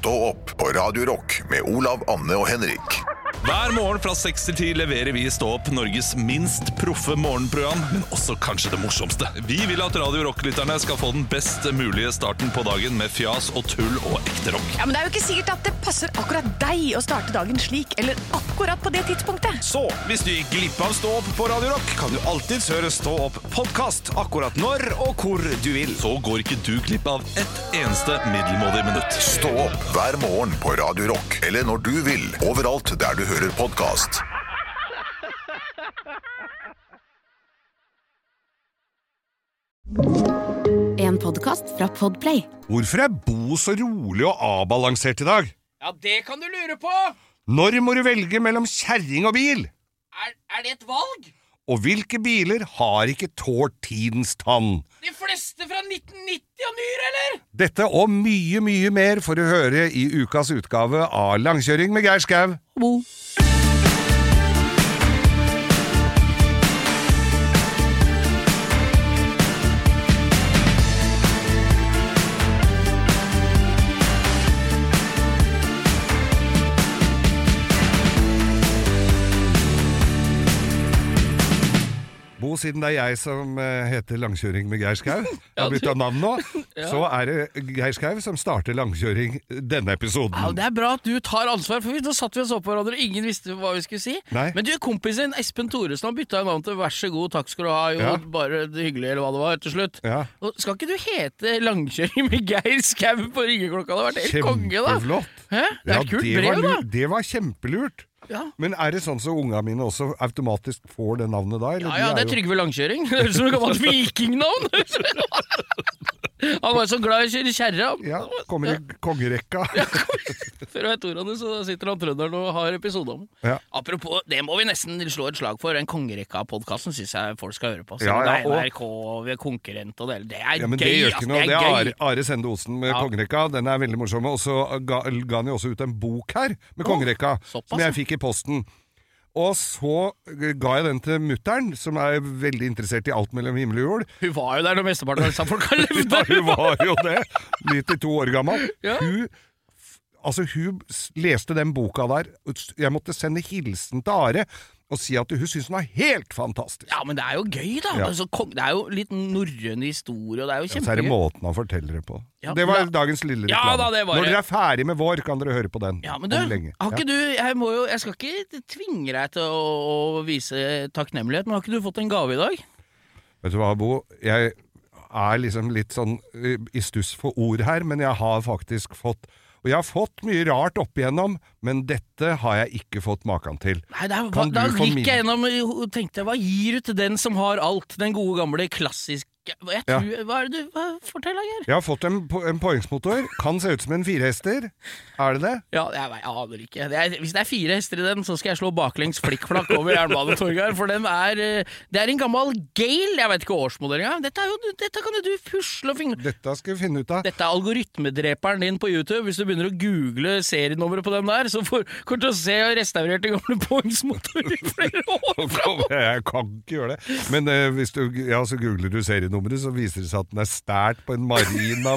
Stå opp på Radio Rock med Olav, Anne og Henrik. Hver morgen fra 6 til 10 leverer vi i Stå opp Norges minst proffe morgenprogram, men også kanskje det morsomste. Vi vil at Radio Rock-lytterne skal få den best mulige starten på dagen med fjas og tull og ekte rock. Ja, men det er jo ikke sikkert at det passer akkurat deg å starte dagen slik, eller akkurat på det tidspunktet. Så, hvis du gikk glipp av Stå opp på Radio Rock, kan du alltid høre Stå opp podcast akkurat når og hvor du vil. Så går ikke du glipp av et eneste middelmådig minutt. Stå opp hver morgen på Radio Rock, eller når du vil, overalt der du hører podcast. En podcast fra Podplay. Hvorfor Bo så rolig og avbalansert i dag? Ja, det kan du lure på. Når må du velge mellom kjerring og bil? Er det et valg? Og hvilke biler har ikke tålt tidens tann? De fleste fra 1990 og nyere, eller? Dette og mye, mye mer får du høre i ukas utgave av Langkjøring med Geir Skau. Bo, siden det jeg som heter Langkjøring med Geir Skau, har byttet navn nå, så det Geir Skau som starter Langkjøring denne episoden. Ja, det bra at du tar ansvar, for nå satt vi oss opp på hverandre, og ingen visste hva vi skulle si. Nei. Men du, kompisen Espen Thoresen, han byttet navn til vær så god, takk skal du ha, jo, bare det hyggelige, eller hva det var, til slutt. Ja. Og skal ikke du hete Langkjøring med Geir Skau på ringeklokka? Det har vært helt konge, da. Kjempeflott. Hæ? Det er kult brev, da. Det var kjempelurt. Ja. Men det sånn så unga mine også automatisk får det navnet da? Eller? Ja, det Trygve Langkjøring. Det høres ut som et gammelt vikingnavn. Han var så glad i å kjøre kjerra. Ja, kommer i kongerekka. Ja, før jeg vet ordene, så sitter han trønderen og har episode om. Ja. Apropos, det må vi nesten slå et slag for. En kongerekka-podcasten synes jeg folk skal høre på. Så Ja, det og- NRK, vi konkurrent og det er Ja, men gøy. det gjør ikke noe. Det gøy. Are Sende Osen med kongerekka. Den veldig morsom. Og så ga han jo også ut en bok her med kongerekka, såpass, som jeg fikk i posten. Og så ga jeg den til mutteren, som veldig interessert i alt mellom himmel og jord. Hun var jo der når mesteparten av disse folk har levd. Ja, hun var jo det. 92 år gammel. Ja. Hun leste den boka der. Jeg måtte sende hilsen til Are og si at hun synes den var helt fantastisk. Ja, men det er jo gøy, da. Ja. Altså, det er jo litt norrøn historie, og det er jo Ja, så kjempegøy. det måten han forteller det på. Ja, det var da- dagens lille Ja, reklame. da, det var Når det. dere ferdig med vår, kan dere høre på den. Ja, men du, om lenge. har ikke du jeg skal ikke tvinge deg til å vise takknemlighet, men har ikke du fått en gave i dag? Vet du hva, Bo? Jeg liksom litt sånn i stuss for ord her, men jeg har faktisk fått. Og jeg har fått mye rart opp igjennom, men dette har jeg ikke fått maken til. Nei, Kan da du gikk jeg gjennom og tenkte, hva gir du til den som har alt? Den gode gamle klassiske jeg tror, Fortell da, Geir. Jeg har fått en påhengsmotor. Kan se ut som en 4-hester. Det det? Ja, jeg aner ikke. Hvis det er 4 hester i den, så skal jeg slå baklengs flikkflakk over Jernbanetorget her, for det er en gammel Gale, jeg vet ikke årsmodell engang. Dette kan jo du pusle og fingre. Dette skal vi finne ut av. Dette er algoritmedreperen din på YouTube. Hvis du begynner å google serienummeret på den der, så kommer du til å se restaurerte gamle poengsmotorer i flere år. Jeg kan ikke gjøre det. Men hvis du så googler du serienummeret, så viser det seg at den stært på en marina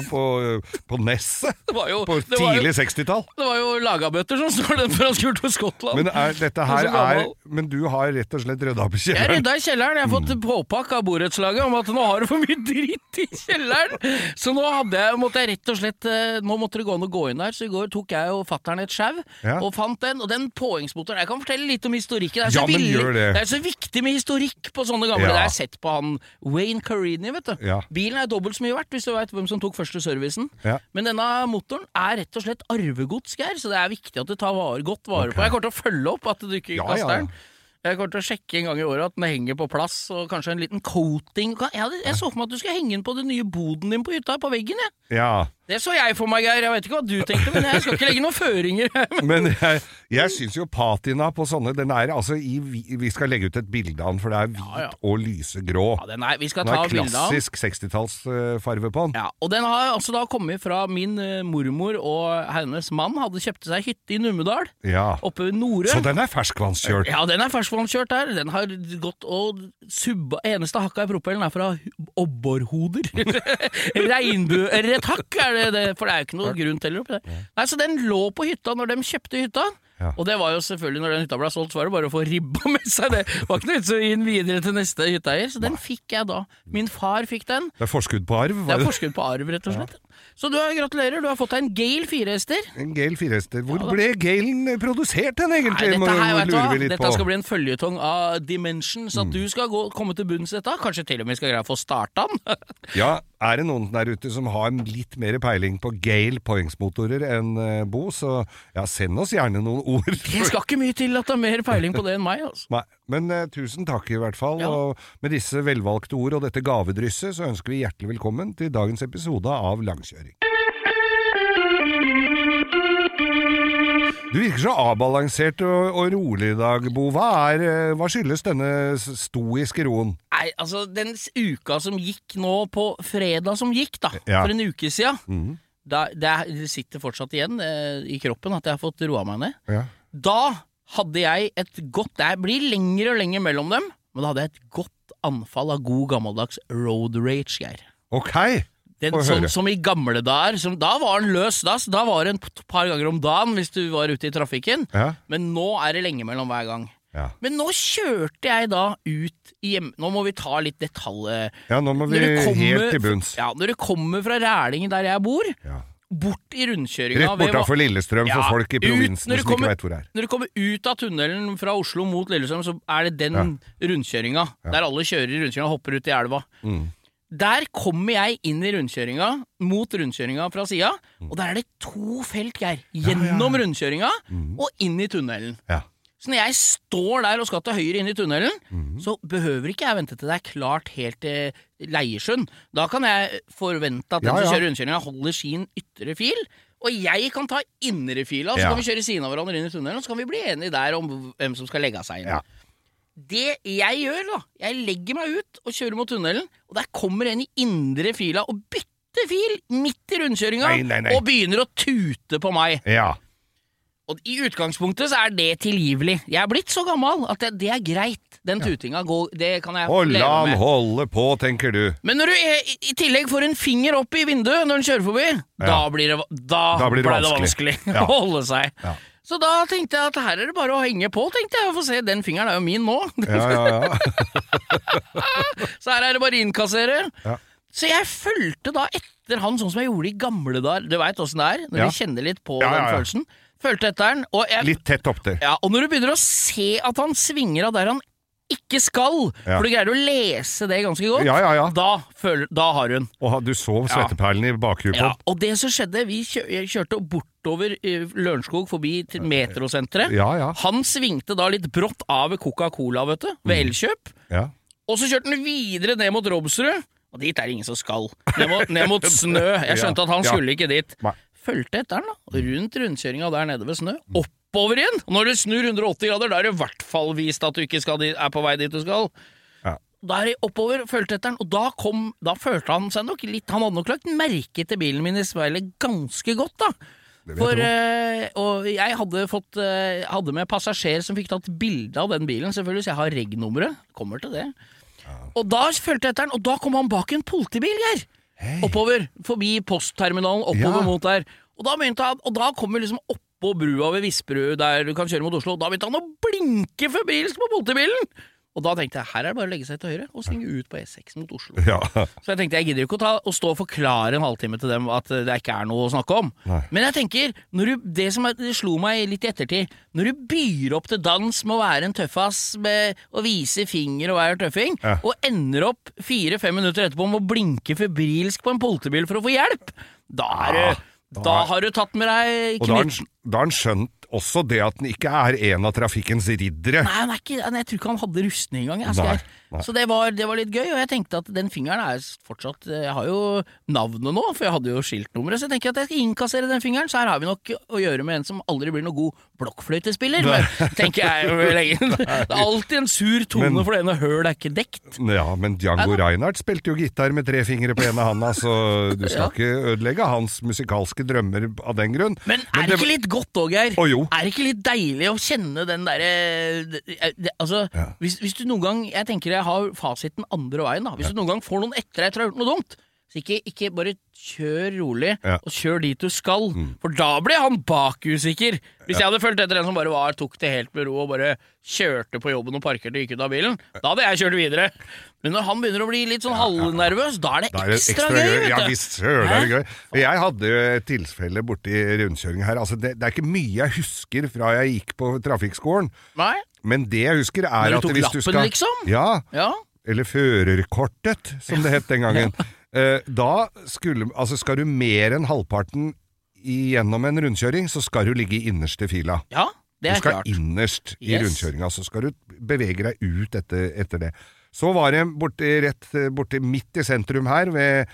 på Nesset. På tidlig 60-tall. Det var jo lagabøtter som står den fra Skjult og Skottland. Men dette her men du har rett og slett rydda opp i Jeg kjelleren. rydda i kjelleren. Jeg har fått påpakk av borettslaget om at nå har du for mye dritt i kjelleren. Så nå måtte jeg rett og slett nå måtte det gå an å gå inn der. Så i går tok jeg og fatteren et skjau og fant den. Og den påhengsmotoren, jeg kan fortelle litt om historikken. Det er så viktig med historikk på sånne gamle. Det har jeg sett på han Wayne Carini, vet du. Ja. Bilen dobbelt så mye verdt, hvis du vet hvem som tok første servicen. Ja. Men denne motoren rett og slett arvegods, Geir, så det er viktig at du tar godt vare på. Jeg kommer til å følge opp at du ikke kaster den. Jeg kommer til å sjekke en gang i året at den henger på plass, og kanskje en liten coating. Jeg så for meg at du skulle henge den på den nye boden din på hytta, på veggen, jeg. Ja. Det så jeg for meg, Geir. Jeg vet ikke hva du tenkte, men jeg skal ikke legge noen føringer. Men jeg synes jo patina på sånne, den altså vi skal legge ut et bilde av den, for det er hvit og lysegrå. Ja, vi skal Den ta bilde av den. klassisk 60-tallsfarve på den. Ja, og den har altså da kommet fra min mormor og hennes mann hadde kjøpt seg hytte i Numedal, oppe ved Nore. Så den er ferskvannskjørt? Ja, den er ferskvannskjørt der. Den har gått og subba. Eneste hakka i propellen er fra obborhoder. Regnbueørretakk er for det jo ikke noe grunn til oppi der. Nei, så den lå på hytta når de kjøpte hytta. Ja. Og det var jo selvfølgelig, når den hytta ble solgt, så var det bare å få ribba med seg. Det var ikke noe så inn videre til neste hytteeier, så den fikk jeg da. Min far fikk den. Det forskudd på arv? Det forskudd på arv, rett og slett. Ja. Så gratulerer, du har fått deg en Gale 4-hester. En Gale 4-hester. Hvor ble Galen produsert den egentlig? Dette skal bli en følgetong av Dimension, så at du skal komme til bunns dette. Kanskje til og med skal greie å få starta den. Ja, er det noen der ute som har litt mer peiling på Gale påhengsmotorer enn Bo, så ja, send oss gjerne noen ord. Det skal ikke mye til at det har mer peiling på det enn meg, altså. Nei, men tusen takk i hvert fall, og med disse velvalgte ord og dette gavedrysset, så ønsker vi hjertelig velkommen til dagens episode av Langkjøring. Du virker så avbalansert og rolig i dag, Bo. Hva skyldes denne stoiske roen? Nei, altså den uka som gikk nå på fredag som gikk da, for en uke siden, det sitter fortsatt igjen i kroppen at jeg har fått roa meg ned. Ja. Da hadde jeg et godt, det blir lenger og lenger mellom dem, men da hadde jeg et godt anfall av god gammeldags road rage, Geir. Ok, som i gamle dager, da var den løs, da var det et par ganger om dagen hvis du var ute i trafikken, men nå det lenge mellom hver gang. Ja. Men nå kjørte jeg da ut hjem. Nå må vi ta litt detalj. Ja, nå må vi helt til bunns. Ja, når du kommer fra Rælingen der jeg bor, bort i rundkjøringa. Rett bortafor Lillestrøm for folk i provinsen som ikke vet hvor det er. Når du kommer ut av tunnelen fra Oslo mot Lillestrøm, så det den rundkjøringa, der alle kjører i rundkjøringa og hopper ut i elva. Der kommer jeg inn i rundkjøringa, mot rundkjøringa fra siden, og der det 2 felt, Geir, gjennom rundkjøringa og inn i tunnelen. Ja. Så når jeg står der og skal til høyre inn i tunnelen, så behøver ikke jeg vente til det klart helt til Leiersund. Da kan jeg forvente at den som kjører rundkjøringa holder sin ytre fil, og jeg kan ta indre fila, så kan vi kjøre siden av hverandre inn i tunnelen, og så kan vi bli enige der om hvem som skal legge av seg inn. Ja. Det jeg gjør da, jeg legger meg ut og kjører mot tunnelen, og der kommer en i indre fila og bytter fil midt i rundkjøringa, og begynner å tute på meg. Ja. Og i utgangspunktet så det tilgivelig. Jeg blitt så gammel at det greit. Den tutinga går, det kan jeg leve med. La han holde på, tenker du. Men når du i tillegg får en finger opp i vinduet når den kjører forbi, da blir det vanskelig å holde seg. Ja. Så da tenkte jeg at her det bare å henge på, tenkte jeg. For se, den fingeren jo min nå. Ja. Så her det bare å innkassere. Ja. Så jeg følte da etter han sånn som jeg gjorde i gamle dager. Du vet hvordan det når vi kjenner litt på den følelsen. Følte etter den. Litt tett opp der. Ja, og når du begynner å se at han svinger av der han ikke skal, for du greier å lese det ganske godt, da har hun. Og du så svetteperlen i bakgrunnen. Ja, og det som skjedde, vi kjørte bortover Lørenskog forbi til Metrosenteret. Han svingte da litt brått av Coca-Cola, vet du, ved Elkjøp. Ja. Og så kjørte han videre ned mot Robsrud, og dit det ingen som skal. Ned mot Snø. Jeg skjønte at han skulle ikke dit. Følte etter den da, og rundt rundkjøringa der nede ved Snø, oppover igjen. Og når du snur 180 grader, da det i hvert fall vist at du ikke på vei dit du skal. Ja. Da det oppover, følte etter den, og da følte han seg nok litt, han hadde nok lagt merke til bilen min i speilet ganske godt da. Og jeg hadde med passasjer som fikk tatt bilde av den bilen, selvfølgelig, så jeg har reg-nummeret, kommer til det. Ja. Og da følte etter den, og da kom han bak en politibil, Geir. Hey. Oppover, forbi postterminalen, oppover mot der. Og da kom vi liksom oppå brua ved Visperud, der du kan kjøre mot Oslo, og da begynte han å blinke febrilsk på politibilen. Og da tenkte jeg, her det bare å legge seg til høyre og svinge ut på E6 mot Oslo. Ja. Så jeg tenkte, jeg gidder ikke å stå og forklare en halvtime til dem at det ikke noe å snakke om. Nei. Men jeg tenker, det som slo meg litt i ettertid, når du byr opp til dans med å være en tøffass, med å vise finger og være tøffing, og ender opp 4-5 minutter etterpå med å blinke febrilsk på en politibil for å få hjelp, da har du tatt med deg knytt. Og da har han skjønt også det at den ikke en av trafikkens riddere. Nei, jeg tror ikke han hadde rustning engang. Så det var litt gøy, og jeg tenkte at den fingeren fortsatt, jeg har jo navnet nå, for jeg hadde jo skiltnummeret, så jeg tenker at jeg skal innkassere den fingeren, så her har vi nok å gjøre med en som aldri blir noe god blokkfløytespiller, men tenker jeg jo lenge. Det alltid en sur tone, for denne høl ikke dekt. Ja, men Django Reinhardt spilte jo gitar med 3 fingre på ene handa, så du skal ikke ødelegge hans musikalske drømmer av den grunn. Men det ikke litt godt også, Geir? Det ikke litt deilig å kjenne den hvis du noen gang, jeg tenker jeg har fasiten andre veien da, hvis du noen gang får noen etter deg, tror jeg har gjort noe dumt, Så ikke bare kjør rolig, og kjør dit du skal, for da blir han bak usikker. Hvis jeg hadde følt etter en som bare tok det helt med ro og bare kjørte på jobben og parkerte og gikk ut av bilen, da hadde jeg kjørt videre. Men når han begynner å bli litt sånn halvnervøs, da er det ekstra gøy, vet du. Ja, visst søren er det gøy. Jeg hadde jo et tilfelle borti rundkjøring her. Altså, det er ikke mye jeg husker fra jeg gikk på trafikkskolen. Nei. Men det jeg husker er at hvis du skal... Når du tok lappen, liksom? Ja, eller førerkortet, som det het den gangen. Da skal du mer enn halvparten gjennom en rundkjøring, så skal du ligge i innerste fila. Ja, det er klart. Du skal innerst i rundkjøringa, så skal du bevege deg ut etter det. Så var det borti midt i sentrum her, ved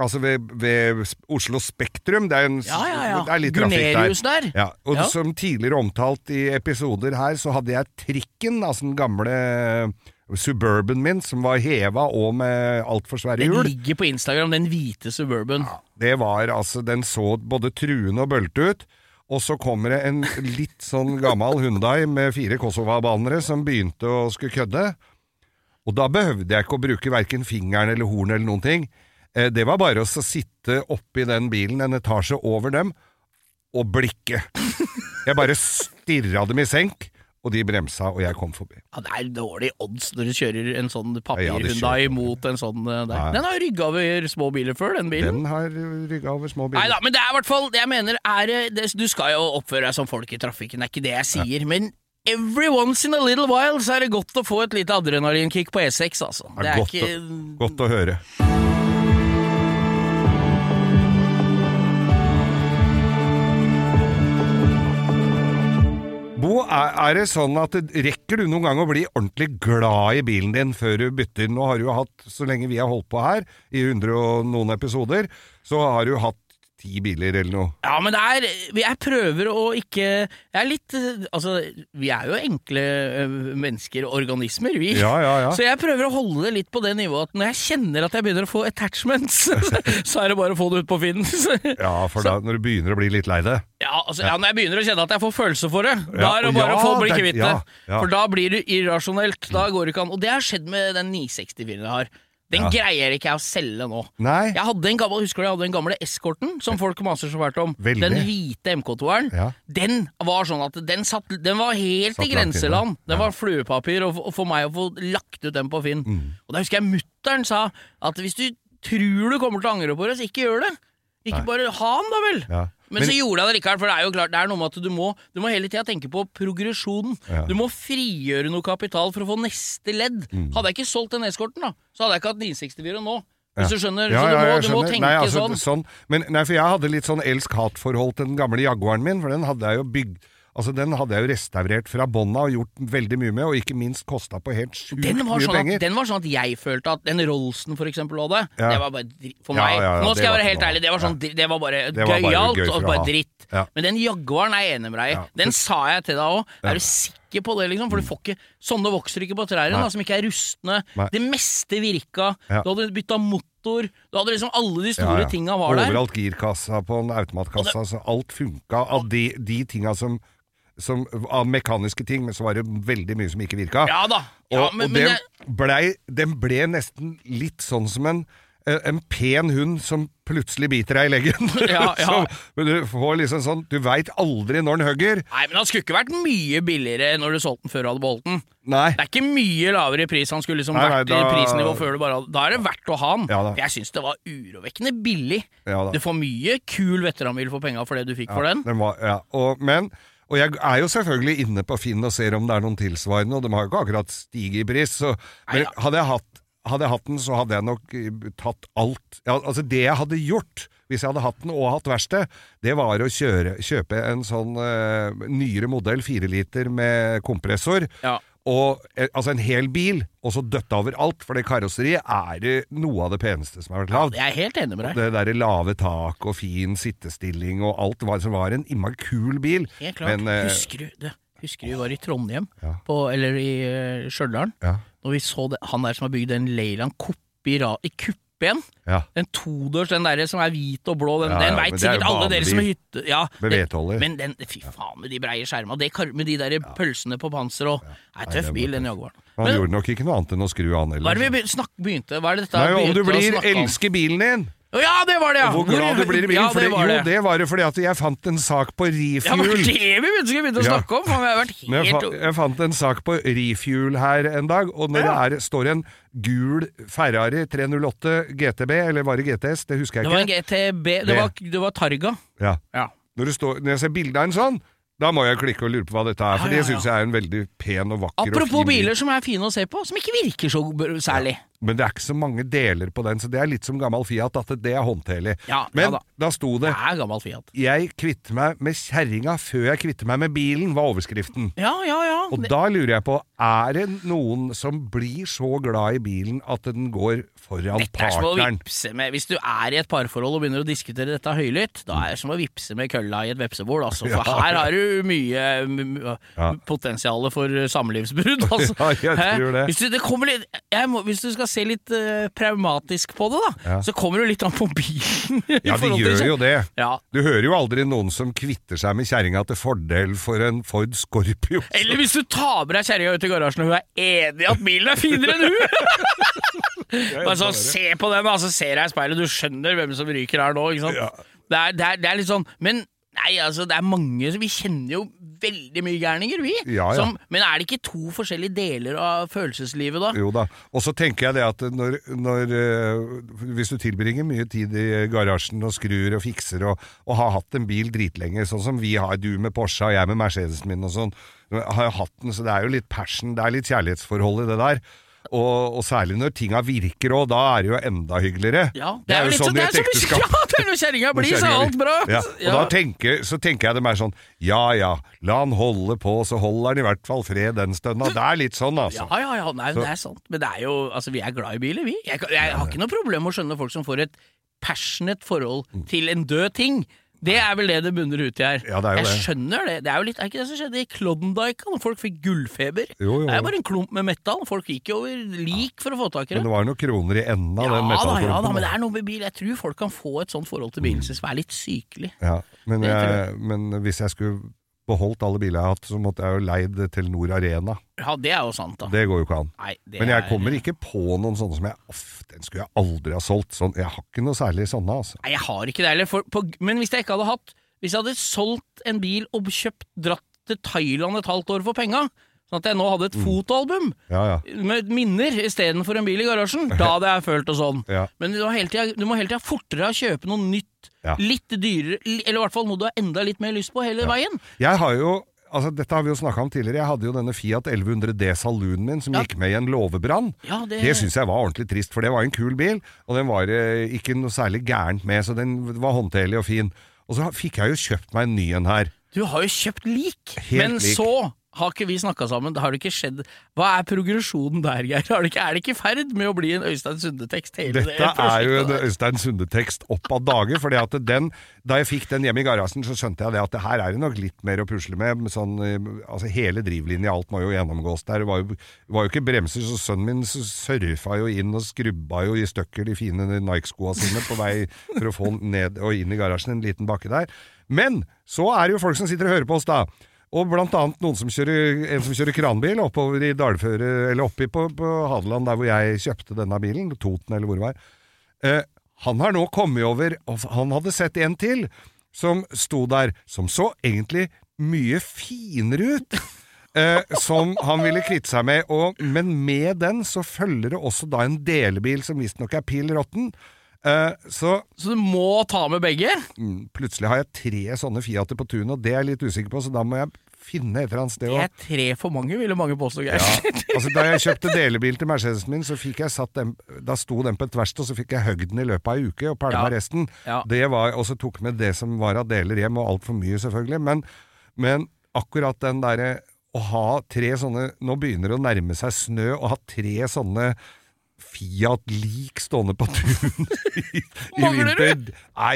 Oslo Spektrum. Det er litt trafikk der. Ja, og som tidligere omtalt i episoder her, så hadde jeg trikken, altså den gamle Suburban min, som var heva og med alt for svære hjul. Den ligger på Instagram, den hvite Suburban. Ja, det var den så både truende og bølte ut. Og så kommer det en litt sånn gammel Hyundai med 4 Kosovo-banere som begynte å skulle kødde. Og da behøvde jeg ikke å bruke hverken fingeren eller horn eller noen ting. Det var bare å sitte oppi den bilen en etasje over dem og blikke. Jeg bare stirret dem i senk, og de bremsa, og jeg kom forbi. Ja, det er dårlig odds når du kjører en sånn papir-Hyundai mot en sånn der. Den har rygget over små biler før, den bilen. Den har rygget over små biler. Neida, men det er i hvert fall, det jeg mener du skal jo oppføre deg som folk i trafikken, det er ikke det jeg sier, men every once in a little while så er det godt å få et lite adrenalinkick på E6, altså. Det er godt å høre. Bo, er det sånn at rekker du noen gang å bli ordentlig glad i bilen din før du bytter? Nå har du jo hatt, så lenge vi har holdt på her, i 100 og noen episoder, så har du hatt 10 biler eller noe. Ja, men jeg prøver å ikke... Jeg er litt... Altså, vi er jo enkle mennesker og organismer, vi. Ja. Så jeg prøver å holde det litt på det nivået at når jeg kjenner at jeg begynner å få attachments, så er det bare å få det ut på Finn. Ja, for da, når du begynner å bli litt lei det. Ja, når jeg begynner å kjenne at jeg får følelse for det, da er det bare å få bli kvitt det. For da blir det irrasjonelt, da går det ikke an. Og det har skjedd med den 964 jeg har. Den greier ikke jeg å selge nå. Nei. Jeg hadde den gamle Escorten, som folk maser så fælt om. Veldig. Den hvite MK2-eren. Ja. Den var sånn at den var helt i grenseland. Den var fluepapir, og for meg å få lagt ut den på Finn. Og da husker jeg mutteren sa at hvis du tror du kommer til å angre på det, så ikke gjør det. Ikke bare ha den da vel. Ja. Men så gjorde jeg det likevel, for det er jo klart, det er noe med at du må hele tiden tenke på progresjonen. Ja. Du må frigjøre noe kapital for å få neste ledd. Hadde jeg ikke solgt den Escorten da, så hadde jeg ikke hatt 964 nå. Hvis du skjønner, så du må tenke sånn. Men for jeg hadde litt sånn elsk-hat-forhold til den gamle Jaguaren min, for den hadde jeg jo bygd. Altså, den hadde jeg jo restaurert fra bånda og gjort veldig mye med, og ikke minst kostet på helt sjukt mye penger. Den var sånn at jeg følte at den Rollsen for eksempel også det var bare for meg. Nå skal jeg være helt ærlig, det var bare gøyalt og bare dritt. Ja. Men den Jaguaren er jeg enig med deg i. Den sa jeg til deg også. Er du sikker på det, liksom? For du får ikke, sånne vokser ikke på trærne, som ikke er rustne. Det meste virka. Du hadde byttet motor. Du hadde liksom alle de store tingene var der. Overalt girkassa på en automatkassa, så alt funka av de tingene som av mekaniske ting, men så var det veldig mye som ikke virka. Ja da. Den ble nesten litt sånn som en pen hund som plutselig biter deg i leggen. Men du får liksom sånn, du vet aldri når den hugger. Nei, men han skulle ikke vært mye billigere når du solgte den før du hadde beholdt den. Nei. Det er ikke mye lavere pris han skulle liksom vært i prisnivå før du bare hadde. Da er det verdt å ha den. For jeg synes det var urovekkende billig. Du får mye kul veteranbil for penger for det du fikk for den. Og jeg er jo selvfølgelig inne på Finn og ser om det er noen tilsvarende, og de har jo ikke akkurat stiget i pris, men hadde jeg hatt den, så hadde jeg nok tatt alt. Altså det jeg hadde gjort, hvis jeg hadde hatt den og hatt verksted, det var å kjøpe en sånn nyere modell 4 liter med kompressor, og altså en hel bil, og så døtte over alt, for det karosseriet er noe av det peneste som har vært lavt. Jeg er helt enig med deg. Det der lave tak og fin sittestilling og alt som var en imma kul bil. Helt klart. Men, husker du vi var i Trondheim, eller i Stjørdal, når vi så han der som har bygd en Leyland Coupe i kuppen, den 2-dørs, den der som er hvit og blå, den vet sikkert alle dere som er hytte, men den, fy faen med de breie skjerma, med de der pølsene på panser og, tøff bil den Jaguaren. Han gjorde nok ikke noe annet enn å skru an. Hva er det vi begynte? Hva er det dette? Nei, om du elsker bilen din, Ja, det var det, ja! Hvor glad du blir i bilen. Ja, det var det. Jo, det var det fordi at jeg fant en sak på Refuel. Ja, men det vi begynte å snakke om, for vi har vært helt... Jeg fant en sak på Refuel her en dag, og når det står en gul Ferrari 308 GTB, eller var det GTS, det husker jeg ikke. Det var en GTB, det var Targa. Ja. Når jeg ser bildet av en sånn, da må jeg klikke og lure på hva dette er, for det synes jeg er en veldig pen og vakker Apropos og fin bil. biler som er fine å se på, som ikke virker så særlig. Men det er ikke så mange deler på den, så det er litt som gammel Fiat, at det er håndterlig. Men da sto det, det er gammel Fiat. Jeg kvitter meg med kjerringa før jeg kvitter meg med bilen, var overskriften. Ja. Og da lurer jeg på, er det noen som blir så glad i bilen at den går foran dette er som å partneren? vipse med, hvis du er i et parforhold og begynner å diskutere dette høylytt, da er det som å vipse med kølla i et vepsebol, altså. For her har du mye potensiale for samlivsbrudd, altså. Ja, jeg tror det. Hvis du skal se litt pragmatisk på det da, så kommer det litt an på bilen. Ja, de gjør jo det. Ja. Du hører jo aldri noen som kvitter seg med kjerringa til fordel for en Ford Scorpio. Eller hvis du tar med deg kjerringa ut i garasjen og hun er enig i at bilen er finere enn hun. Bare sånn, se på den, altså, ser deg i speilet, du skjønner hvem som ryker her nå, ikke sant? Ja. Det er litt sånn, men nei, altså, det er mange, vi kjenner jo veldig mye gærninger, vi. Men er det ikke to forskjellige deler av følelseslivet da? Jo da, og så tenker jeg det at hvis du tilbringer mye tid i garasjen og skrur og fikser og har hatt en bil dritlenge, sånn som vi har, du med Porsche og jeg med Mercedesen min og sånn, har jeg hatt den, så det er jo litt passion, det er litt kjærlighetsforhold i det der. Og særlig når tinga virker også, da er det jo enda hyggeligere. Ja, det er jo sånn i et ekteskap. Ja, det er når kjerringa blir, så alt bra. Ja, og da tenker jeg det mer sånn, ja, la han holde på, så holder han i hvert fall fred den stønna. Det er litt sånn, altså. Ja, nei, det er sant. Men det er jo, altså, vi er glad i biler, vi. Jeg har ikke noe problem med å skjønne folk som får et passionate forhold til en død ting. Det er vel det bunner ut i her. Ja, det er jo det. Jeg skjønner det. Det er jo litt, er ikke det som skjedde i Klondike, når folk fikk gullfeber? Jo. Det er bare en klump med metall. Folk gikk jo over lik for å få tak i det. Men det var noen kroner i enden av den metallklumpen. Ja da, men det er noe med bil. Jeg tror folk kan få et sånt forhold til bilen som er litt sykelig. Ja, men hvis jeg skulle beholdt alle biler jeg har hatt, så måtte jeg jo leid Telenor Arena. Ja, det er jo sant da. Det går jo ikke an. Nei, men jeg kommer ikke på noen sånne som den skulle jeg aldri ha solgt. Sånn, jeg har ikke noe særlig sånne, altså. Nei, jeg har ikke det heller. Men hvis jeg ikke hadde hatt, hvis jeg hadde solgt en bil og dratt til Thailand et halvt år for penga, sånn at jeg nå hadde et fotoalbum med minner i stedet for en bil i garasjen, da hadde jeg følt det sånn. Men du må hele tiden fortere kjøpe noe nytt, litt dyrere, eller i hvert fall noe du har enda litt mer lyst på hele veien. Jeg har jo, altså dette har vi jo snakket om tidligere, jeg hadde jo denne Fiat 1100D Saloon min som gikk med i en låvebrann. Det synes jeg var ordentlig trist, for det var en kul bil, og den var ikke noe særlig gærent med, så den var håndterlig og fin. Og så fikk jeg jo kjøpt meg en ny en her. Du har jo kjøpt lik, men så har ikke vi snakket sammen, det har det ikke skjedd. Hva er progresjonen der, Geir? Er det ikke ferd med å bli en Øystein Sunde-tekst hele det prosjektet? Dette er jo en Øystein Sunde-tekst opp av dager, fordi at da jeg fikk den hjemme i garasjen, så skjønte jeg det at det her er det nok litt mer å pusle med, sånn, altså hele drivlinjen, alt må jo gjennomgås der. Det var jo ikke bremser, så sønnen min surfa jo inn og skrubba jo i støkker de fine Nike-skoene sine på vei for å få ned og inn i garasjen, en liten bakke der. Men så er det jo folk som sitter og hører på oss da, og blant annet en som kjører kranbil oppover i Dalføre, eller oppi på Hadeland, der hvor jeg kjøpte denne bilen, Toten eller hvor det var. Han har nå kommet over, og han hadde sett en til, som sto der, som så egentlig mye finere ut, som han ville kvitte seg med, men med den så følger det også da en delebil som visst nok er pilrotten. Så du må ta med begge? Plutselig har jeg 3 sånne Fiater på tunet, og det er jeg litt usikker på, så da må jeg finne et eller annet sted. Det er 3 for mange, ville mange påstå, Geir. Altså da jeg kjøpte delebil til Mercedesen min, så fikk jeg satt den, da sto den på et verksted, og så fikk jeg høgd den i løpet av en uke, og pælma resten. Det var, og så tok med det som var av deler hjem, og alt for mye selvfølgelig, men akkurat den der, å ha 3 sånne, nå begynner det å nærme seg snø, å ha 3 sånne Fiat-lik stående på tunen i vinter. Nei,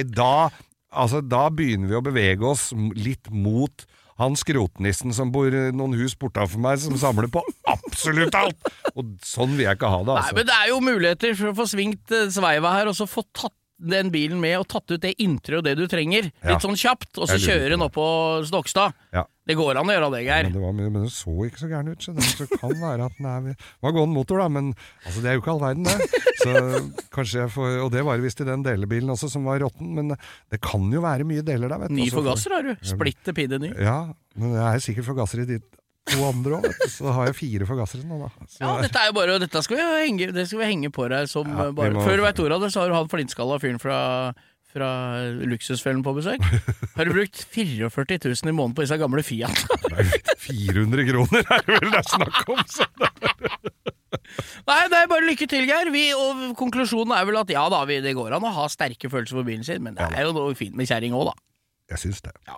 da begynner vi å bevege oss litt mot han skrotnissen som bor noen hus bortenfor meg, som samler på absolutt alt. Og sånn vil jeg ikke ha det, altså. Nei, men det er jo muligheter for å få svingt sveiva her, og så få tatt den bilen med og tatt ut det intre og det du trenger, litt sånn kjapt, og så kjøre den opp på Stokstad. Ja. Det går an å gjøre det, Geir. Men det så ikke så gærent ut, så det kan være at den var gående motor da, men altså, det jo ikke all verden det. Så kanskje jeg får, og det var visst i den delebilen også som var rotten, men det kan jo være mye deler der, vet du. Ny forgasser har du, splitte pidde ny. Ja, men det sikkert forgasser i ditt 2 andre også, vet du. Så har jeg 4 forgassere nå da. Så ja, dette jo bare, dette skal vi henge på deg som bare, før du vet ordet av det, så har du hatt flintskalla fyren fra luksusfellen på besøk. Har du brukt 44 000 i måneden på disse gamle Fiat? Nei, 400 kroner det vel det snakk om, så Nei, det bare lykke til, Geir. Og konklusjonen vel at ja da, det går an å ha sterke følelser for bilen sin, men det jo noe fint med kjæring også da. Jeg synes det. Ja.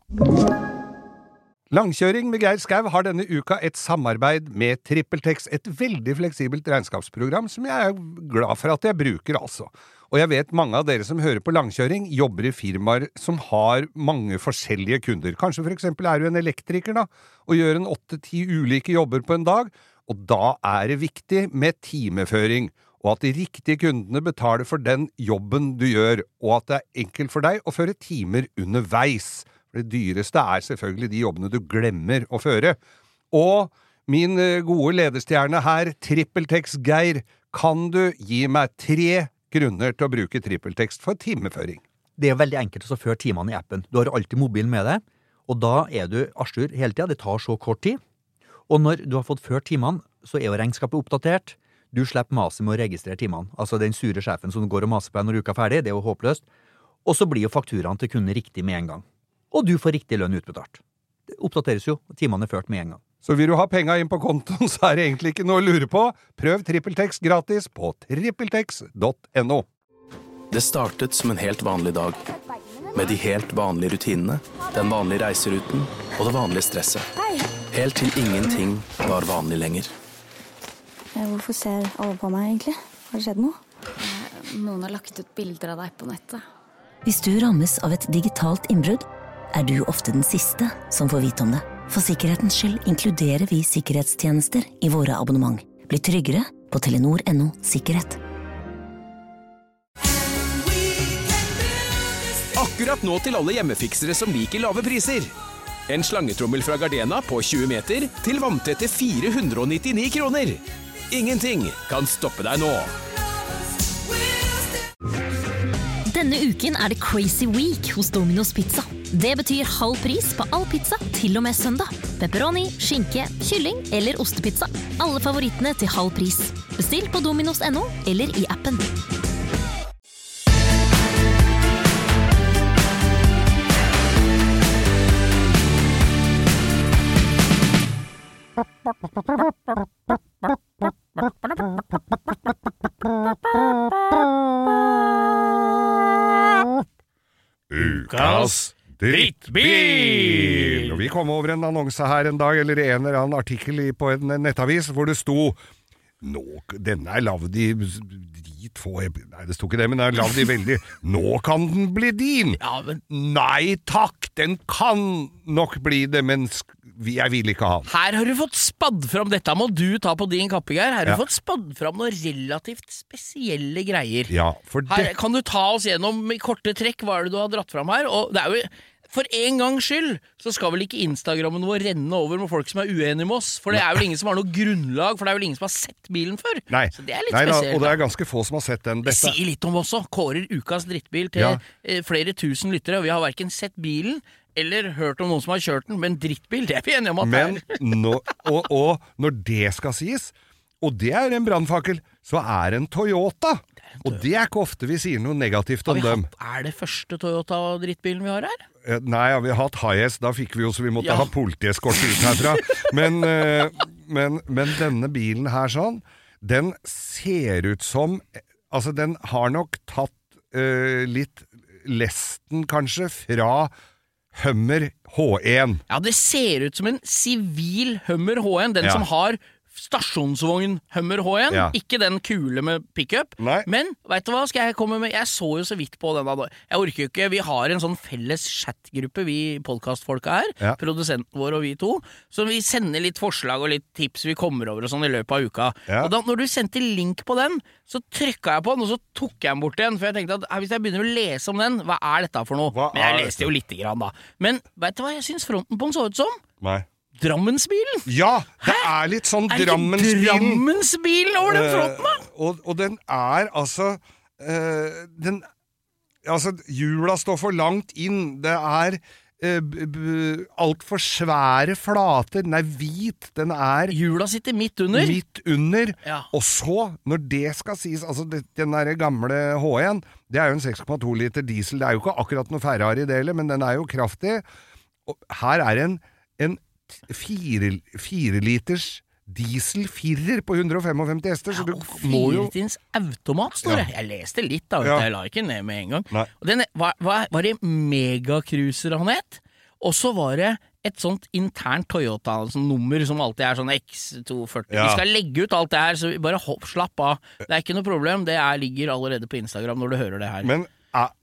Langkjøring med Geir Skau har denne uka et samarbeid med TrippelTex, et veldig fleksibelt regnskapsprogram som jeg glad for at jeg bruker altså. Og jeg vet mange av dere som hører på langkjøring jobber i firmaer som har mange forskjellige kunder. Kanskje for eksempel du en elektriker da, og gjør en 8-10 ulike jobber på en dag, og da det viktig med timeføring, og at de riktige kundene betaler for den jobben du gjør, og at det enkelt for deg å føre timer underveis. Det dyreste selvfølgelig de jobbene du glemmer å føre. Og min gode ledestjerne her, TrippelTex Geir, kan du gi meg 3 grunner til å bruke TrippelTex for timeføring? Det veldig enkelt å føre timene i appen. Du har alltid mobilen med deg, og da du arstur hele tiden. Det tar så kort tid. Og når du har fått ført timene, så jo regnskapet oppdatert. Du slipper maset med å registrere timene. Altså den sure sjefen som går og maser på deg når uka ferdig, det jo håpløst. Og så blir jo fakturaen til kunden riktig med en gang. Og du får riktig lønn utbetalt. Det oppdateres jo, og timene ført med en gang. Så vil du ha penga inn på kontoen, så det egentlig ikke noe å lure på. Prøv TrippelTex gratis på trippeltex.no. Det startet som en helt vanlig dag, med de helt vanlige rutinene, den vanlige reiseruten og det vanlige stresset. Helt til ingenting var vanlig lenger. Hvorfor ser alle på meg egentlig? Har det skjedd noe? Noen har lagt ut bilder av deg på nettet. Hvis du rammes av et digitalt innbrudd, du ofte den siste som får vite om det. For sikkerhetens skyld inkluderer vi sikkerhetstjenester i våre abonnement. Bli tryggere på Telenor.no sikkerhet. Akkurat nå til alle hjemmefiksere som liker lave priser. En slangetrommel fra Gardena på 20 meter til vanntette 499 kroner. Ingenting kan stoppe deg nå. Denne uken det Crazy Week hos Domino's Pizza. Det betyr halv pris på all pizza til og med søndag. Pepperoni, skinke, kylling eller ostepizza. Alle favorittene til halv pris. Bestill på dominos.no eller i appen. Ukas drittbil! Og vi kom over en annonse her en dag, eller en eller annen artikkel på en nettavis, hvor det sto denne lavd i nei, det sto ikke det, men den lavd i veldig nå kan den bli din! Ja, men... Nei takk, den kan nok bli det, men jeg vil ikke ha den. Her har du fått spadd fram, dette må du ta på din kappe, Geir. Her har du fått spadd fram noen relativt spesielle greier. Ja, for her kan du ta oss gjennom i korte trekk hva det du har dratt fram her, og det jo for en gangs skyld så skal vel ikke Instagrammen vår renne over med folk som uenige med oss, for det vel ingen som har noe grunnlag, for det vel ingen som har sett bilen før. Nei, så det litt spesielt. Og det ganske få som har sett den. Si litt om oss også. Kårer ukas drittbil til flere tusen lyttere, og vi har hverken sett bilen eller hørt om noen som har kjørt den, men drittbil, det vi enige om at men, og når det skal sies, og det en brannfakkel, så en Toyota. Og det ikke ofte vi sier noe negativt om dem. Det første Toyota-drittbilen vi har her? Nei, vi har hatt Hiace, da fikk vi jo så vi måtte ha politieskort ut herfra. Men denne bilen her sånn, den ser ut som, altså den har nok tatt litt lesten kanskje fra Hummer H1. Ja, det ser ut som en sivil Hummer H1, den som har stasjonsvogn Hummer H1, ikke den kule med pick-up. Men, vet du hva skal jeg komme med? Jeg så jo så vidt på den da. Jeg orker jo ikke, vi har en sånn felles chatgruppe, vi podcastfolka her, produsenten vår og vi to, så vi sender litt forslag og litt tips vi kommer over og sånn i løpet av uka. Og da, når du sendte link på den, så trykket jeg på den, og så tok jeg den bort igjen, for jeg tenkte at hvis jeg begynner å lese om den, hva er dette for noe? Men jeg leste jo litt grann da. Men, vet du hva jeg synes fronten på den så ut som? Nei. Drammensbilen? Ja, det er litt sånn Drammensbilen. Er det ikke Drammensbilen over den fronten da? Og den er altså, hjula står for langt inn, det er alt for svære flater, den er hvit, den er... Hjula sitter midt under? Midt under, og så, når det skal sies, altså den der gamle H1, det er jo en 6,2 liter diesel, det er jo ikke akkurat noe Ferrari i det, men den er jo kraftig, og her er en 4 liters diesel 4 på 155 hester, så du må jo... 4 liters automat, står det. Jeg leste litt da, jeg la ikke ned med en gang. Og den, var det megacruiser han het? Og så var det et sånt internt Toyota, sånn nummer som alltid er sånn X240. Vi skal legge ut alt det her, så bare slapp av. Det er ikke noe problem, det ligger allerede på Instagram når du hører det her. Men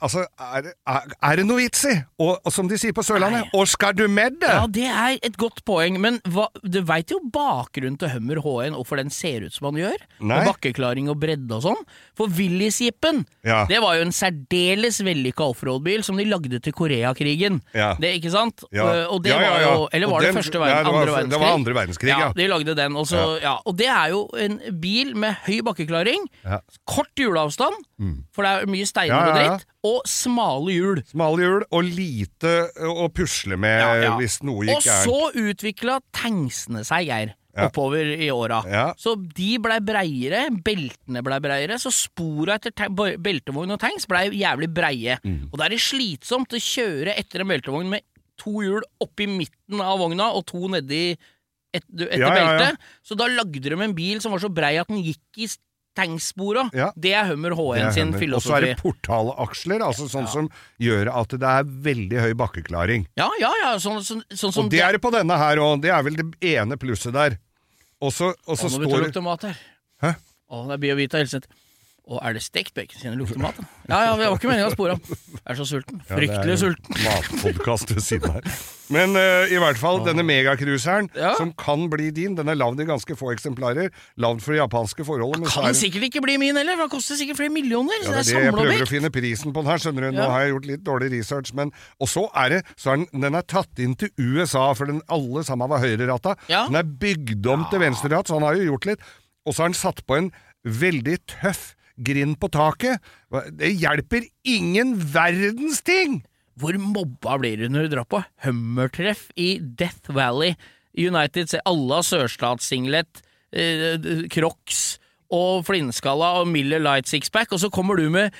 er det noe vits i? Og som de sier på Sørlandet, og skal du med det? Ja, det er et godt poeng, men du vet jo bakgrunnen til Hummer H1 og for den ser ut som han gjør, og bakkeklaring og bredde og sånn. For Willys-jeepen, det var jo en særdeles vellykket offroad-bil som de lagde til Koreakrigen. Det, ikke sant? Og det var jo, eller var det andre verdenskrig? Det var andre verdenskrig, ja. De lagde den, og så, og det er jo en bil med høy bakkeklaring, kort hjulavstand, for det er mye steiner og dritt, og smale hjul. Smale hjul, og lite å pusle med hvis noe gikk gærent. Og så utviklet tanksene seg, Geir, oppover i åra. Så de ble breiere, beltene ble breiere, så sporet etter beltevogn og tanks ble jævlig breie. Og da er det slitsomt å kjøre etter en beltevogn med 2 hjul oppi midten av vogna, og 2 nedi etter beltet. Så da lagde de en bil som var så brei at den gikk i tanksporet. Det er Hummer H1 sin filosofi. Og så er det portalaksler, altså sånn som gjør at det er veldig høy bakkeklaring. Sånn som og det er det på denne her, og det er vel det ene plusset der. Og så står det... Nå vil du lukte mat her. Hæ? Det er Biovita Helseth. Og er det stekt bacon sine lukter mat? Det var ikke meningen å spore om. Jeg er så sulten. Fryktelig sulten. Matpodcast ved siden her. Men i hvert fall, denne megakruseren, som kan bli din, den er lavd i ganske få eksemplarer, lavd for japanske forhold. Kan sikkert ikke bli min heller, for det koster sikkert flere millioner. Det er det jeg prøver å finne prisen på den her, skjønner du. Nå har jeg gjort litt dårlig research, men... Og så er det, den er tatt inn til USA, for den alle sammen var høyreratta. Den er bygd om til venstreratt, så han har jo gjort litt. Og så har han satt på en veldig tøff grind på taket. Det hjelper ingen verdens ting! Hvor mobba blir du når du drar på Hummer-treff i Death Valley United, se alle av sørstatssinglet, Crocs og flintskalla og Miller Lite Sixpack, og så kommer du med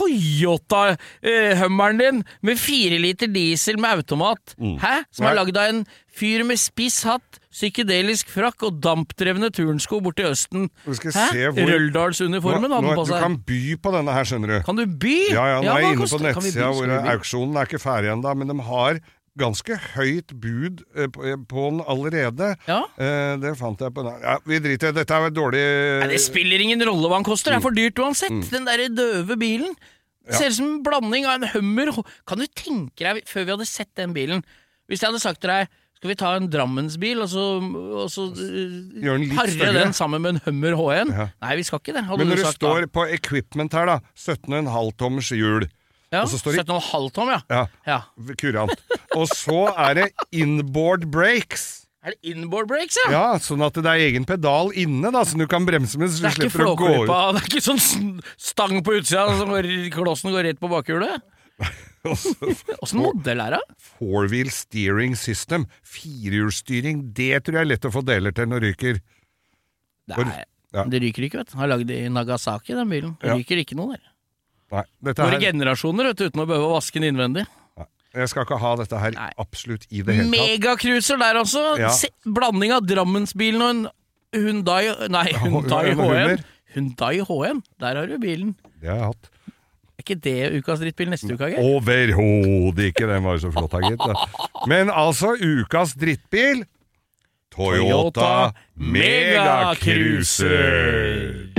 Toyota-Hummeren din med 4 liter diesel med automat. Som er laget av en fyr med spiss hatt, psykedelisk frakk og dampdrevne turnsko bort til Østen. Røldalsuniformen hadde den på seg. Du kan by på denne her, skjønner du. Kan du by? Ja, nå er jeg inne på nettsida hvor auksjonen er ikke ferdig enda, men de har ganske høyt bud på den allerede. Det fant jeg på den. Vi driter, dette er dårlig... det spiller ingen rolle hva den koster, det er for dyrt uansett. Den der døve bilen. Det ser ut som en blanding av en Hummer. Kan du tenke deg, før vi hadde sett den bilen, hvis jeg hadde sagt til deg, skal vi ta en Drammensbil, og så parre den sammen med en Hummer H1? Nei, vi skal ikke det. Men når du står på equipment her da, 17,5 tommers hjul, og så står det 17,5 tom, kurant. Og så er det inboard brakes. Er det inboard brakes, ja? Ja, sånn at det er egen pedal inne da, så du kan bremse med, så du slipper å gå ut. Det er ikke sånn stang på utsida, så klossen går rett på bakhjulet. Hvordan modell er det? Four-wheel steering system, 4-hjulsstyring, det tror jeg er lett å få deler til når ryker. Det ryker ikke, vet du. Har laget i Nagasaki, den bilen. Det ryker ikke noe der. Nei, Våre generasjoner, vet du, uten å behøve å vaske den innvendig. Jeg skal ikke ha dette her absolutt i det hele tatt. Megacruiser der altså. Blanding av Drammensbilen og en Hyundai H1. Hyundai H1, der har du bilen. Det har jeg hatt. Er ikke det ukas drittbil neste uke, Geir? Overhodet ikke, den var jo så flott, gitt. Men altså, ukas drittbil, Toyota Mega Cruiser.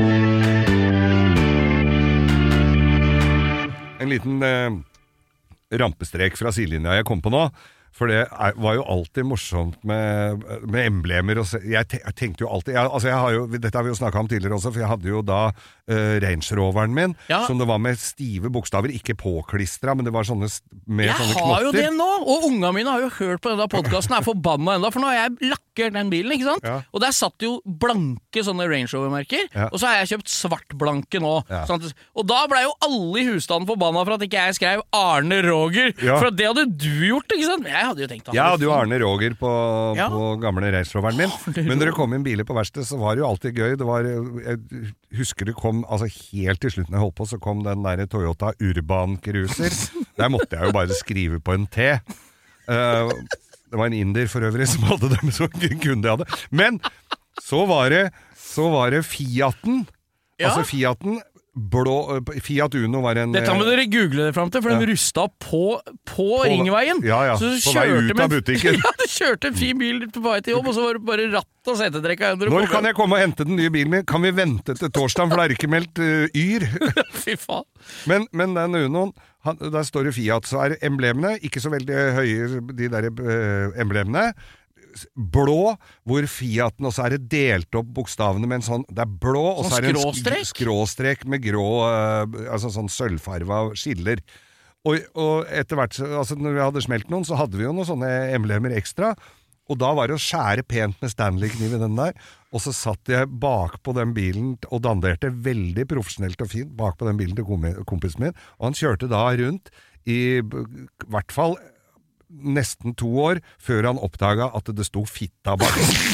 En liten rampestrek fra sidelinja jeg kom på nå. For det var jo alltid morsomt med emblemer. Jeg tenkte jo alltid dette har vi jo snakket om tidligere også, for jeg hadde jo da Range Roveren min, som det var med stive bokstaver, ikke påklistret, men det var sånne med sånne knotter. Jeg har jo det nå, og unga mine har jo hørt på denne podcasten, er forbanna enda, for nå har jeg lakkert den bilen, ikke sant? Ja. Og der satt jo blanke sånne Range Rover-merker, og så har jeg kjøpt svartblanke nå. Ja. Sånn, og da ble jo alle i husstanden forbanna for at ikke jeg skrev Arne Roger, for det hadde du gjort, ikke sant? Jeg hadde jo tenkt jeg hadde jo Arne Roger på gamle Range Roveren min, men når det kom inn biler på verksted, så var det jo alltid gøy. Jeg husker det kom, altså helt til slutten jeg holdt på, så kom den der Toyota Urban Cruiser. Der måtte jeg jo bare skrive på en T. Det var en inder for øvrig som hadde dem, så kunne jeg hadde. Men så var det Fiaten. Altså Fiaten Fiat Uno var en... Dette må dere google det frem til, for den rustet på Ringveien. Ja, så på vei ut av butikken. Ja, du kjørte en fin bil på vei til jobb, og så var det bare ratt og setetrekka. Når kan jeg komme og hente den nye bilen min? Kan vi vente til torsdagen, for det er ikke meldt yr? Fy faen. Men den Unoen, der står det Fiat, så er emblemene, ikke så veldig høye, de der emblemene, blå, hvor Fiaten, og så er det delt opp bokstavene med en sånn, det er blå, og så er det en skråstrek med grå, altså sånn sølvfarva skiller. Og etter hvert, altså når vi hadde smelt noen, så hadde vi jo noen sånne emblemer ekstra, og da var det å skjære pent med Stanley-kniv i den der, og så satt jeg bak på den bilen og danderte veldig profesjonelt og fint bak på den bilen til kompisen min, og han kjørte da rundt i hvert fall nesten 2 år før han oppdaget at det sto fitta bak.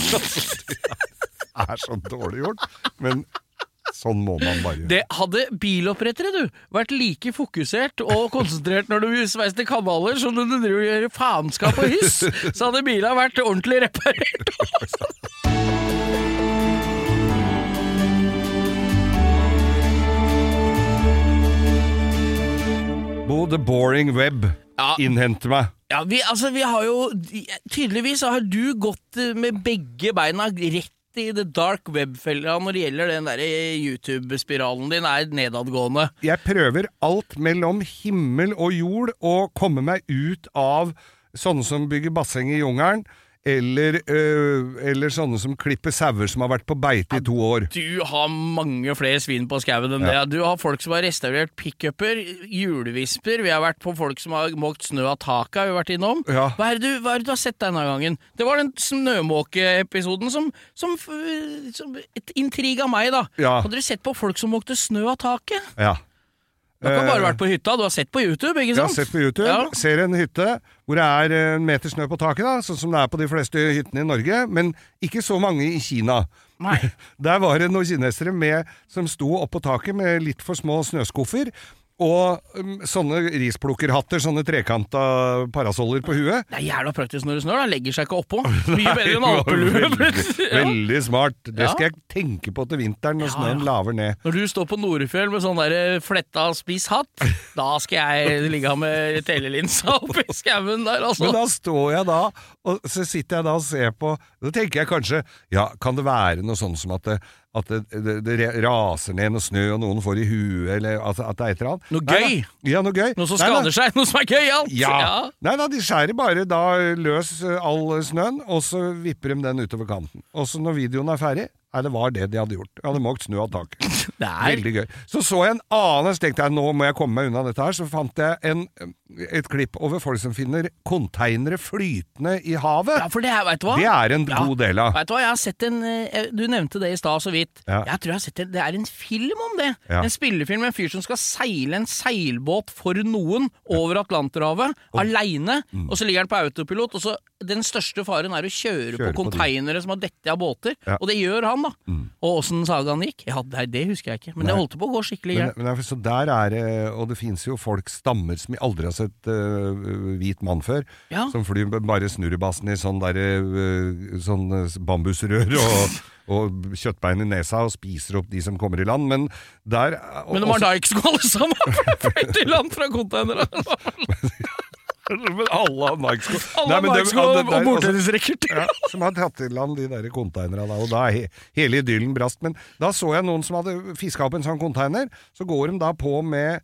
Det er så dårlig gjort, men sånn må man bare gjøre. Det hadde bilopprettere, vært like fokusert og konsentrert når du sveiste kanaler som du gjør faenskap og hyss, så hadde bilen vært ordentlig reparert. Bo, the boring web innhenter meg. Ja, vi har jo tydeligvis har du gått med begge beina rett i det dark web-fella når det gjelder den der YouTube-spiralen din er nedadgående. Jeg prøver alt mellom himmel og jord å komme meg ut av sånne som bygger basseng i jungelen, eller sånne som klipper sauer som har vært på beite i 2 år. Du har mange flere svin på skauen enn det. Du har folk som har restaurert pick-upper, julevisper, vi har vært på folk som har måkt snø av taket, vi har vært innom. Ja. Hva er det du har sett denne gangen? Det var den snømåke-episoden som intriga meg da. Ja. Hadde du sett på folk som måkte snø av taket? Ja. Du har ikke bare vært på hytta, du har sett på YouTube, ikke sant? Jeg har sett på YouTube, ser en hytte hvor det er 1 meter snø på taket da, sånn som det er på de fleste hyttene i Norge, men ikke så mange i Kina. Nei. Der var det noen kinesere som sto opp på taket med litt for små snøskuffer, og sånne risplukkerhatter, sånne trekanta parasoller på huet. Det er jævla praktisk når det snør, da legger seg ikke oppå. Mye bedre enn alpelue. Veldig smart. Det skal jeg tenke på til vinteren når snøen laver ned. Når du står på Norefjell med sånn der fletta spiss hatt, da skal jeg ligge med telelinsa oppe i skauen der, altså. Men da står jeg da, og så sitter jeg da og ser på, da tenker jeg kanskje, kan det være noe sånn som at det raser ned noe snø, og noen får i huet, eller at det er et eller annet. Noe gøy? Ja, noe gøy. Noe som skader seg, noe som er gøy alt. Ja. Nei da, de skjærer bare da løs all snøen, og så vipper de den utover kanten. Og så når videoen er ferdig, det var det de hadde gjort. De hadde måkt snø av taket. Veldig gøy. Så jeg en annen, så tenkte jeg, nå må jeg komme meg unna dette her, så fant jeg et klipp over folk som finner containere flytende i havet. Ja, for det her, vet du hva? Det er en god del av. Vet du hva, jeg har sett du nevnte det i sted så vidt. Ja. Jeg tror jeg har sett det er en film om det. Ja. En spillefilm med en fyr som skal seile en seilbåt for noen over Atlanterhavet, alene, og så ligger han på autopilot, og så den største faren er å kjøre på containere som har dette av båter, og det gjør han da. Og hvordan sagaen gikk? Ja, det husker jeg ikke, men det holdt på å gå skikkelig gærent. Men så der er det, og det finnes jo folk stammer som aldri har sett hvit mann før, som flyr bare snurrebassen i sånn bambusrør og kjøttbein i nesa og spiser opp de som kommer i land, men der... Men de har da ikke sko alle sammen, for det fløyt i land fra containere. Men alle har Nike-sko. Alle har Nike-sko og bordtennisracket. Ja, som har tatt til land de der containerne da, og da hele idyllen brast. Men da så jeg noen som hadde fisket opp en sånn container, så går de da på med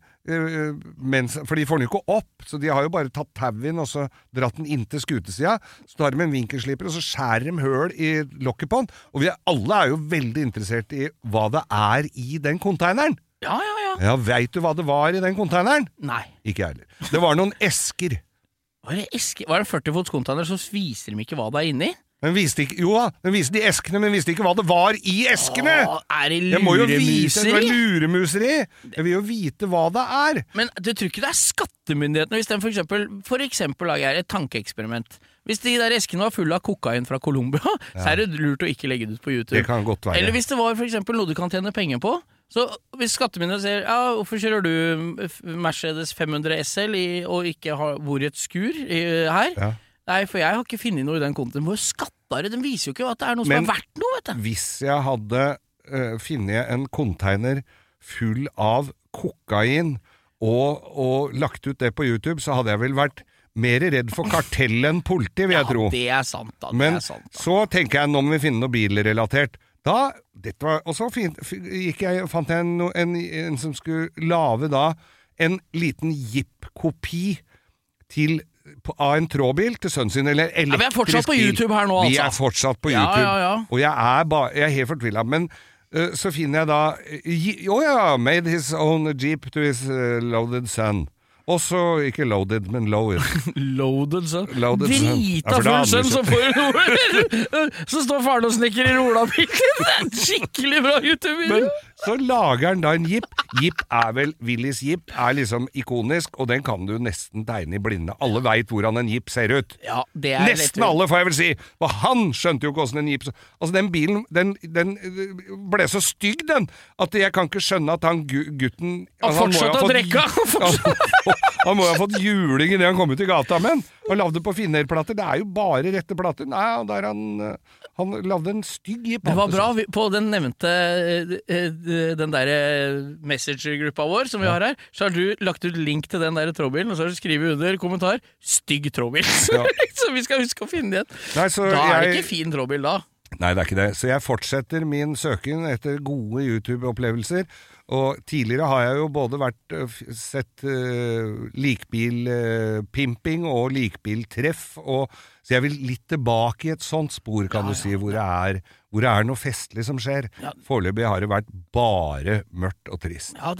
for de får den jo ikke opp, så de har jo bare tatt tauen og så dratt den inn til skutesida, så tar de en vinkelsliper og så skjærer de høl i lokket på den, og vi alle er jo veldig interessert i hva det er i den containeren. Ja. Ja, vet du hva det var i den containeren? Nei. Ikke jeg heller. Det var noen esker. Var det en 40-fots container, så viser de ikke hva det er inni? Den viste ikke, den viste de eskene, men visste ikke hva det var i eskene. Er det luremuseri? Jeg må jo vite, det er luremuseri. Jeg vil jo vite hva det er. Men du tror ikke det er skattemyndighetene, hvis den for eksempel lager et tankeeksperiment. Hvis de der eskene var fulle av kokain fra Colombia, så er det lurt å ikke legge det ut på YouTube. Det kan godt være. Eller hvis det var for eksempel noe du kan tjene penger på, så hvis skattemyndighetene sier, hvorfor kjører du Mercedes 500 SL og ikke bor i et skur her? Ja. Nei, for jeg har ikke funnet noe i den kontoen. Hvor skattere, den viser jo ikke at det er noe som er verdt noe, vet du. Hvis jeg hadde funnet en container full av kokain og lagt ut det på YouTube, så hadde jeg vel vært mer redd for kartell enn politi, vil jeg tro. Ja, det er sant da. Men så tenker jeg, nå må vi finne noe bilrelatert. Og så fant jeg en som skulle lage da en liten Jeep-kopi av en trådbil til sønnen sin, eller elektrisk bil. Vi er fortsatt på YouTube her nå, altså. Vi er fortsatt på YouTube. Ja. Og jeg er helt fortvillet, men så finner jeg da made his own Jeep to his loaded son. Også ikke loaded, men lowered. Loaded son? Drita full sønn som får noe. Så står faren og snekker i rola-bilen. Det er en skikkelig bra YouTube-video. Men så lager han da en Jeep. Jeep er vel, Willys Jeep er liksom ikonisk, og den kan du nesten tegne i blinde. Alle vet hvordan en Jeep ser ut. Ja, det er nesten alle, får jeg vel si. For han skjønte jo ikke hvordan en Jeep så. Altså den bilen, den ble så stygg den, at jeg kan ikke skjønne at han gutten... Han fortsatte å drikke. Han må jo ha fått juling i det han kom ut i gata, men han lavde på finnerplater. Det er jo bare rette plater. Nei, der han lavde en stygg Jeep. Det var bra. På den nevnte den der messenger-gruppa vår som vi har her, så har du lagt ut link til den der trådbilen, og så har du skrivet under kommentar stygg trådbil. Ja. Så vi skal huske å finne den. Nei, da er det ikke fin trådbil da. Nei, det er ikke det. Så jeg fortsetter min søken etter gode YouTube-opplevelser. Og tidligere har jeg jo både sett likbilpimping og likbiltreff, så jeg vil litt tilbake i et sånt spor, kan du si, hvor det er noe festlig som skjer. Ja. Foreløpig har det vært bare mørkt og trist. Ja,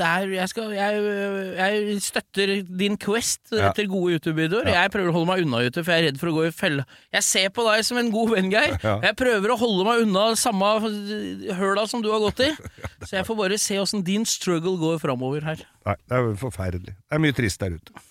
jeg støtter din quest etter gode YouTube-videoer. Ja. Jeg prøver å holde meg unna YouTube, for jeg er redd for å gå i felle. Jeg ser på deg som en god venn, Geir. Ja. Jeg prøver å holde meg unna samme høla som du har gått i. Så jeg får bare se hvordan din struggle går fremover her. Nei, det er jo forferdelig. Det er mye trist der ute.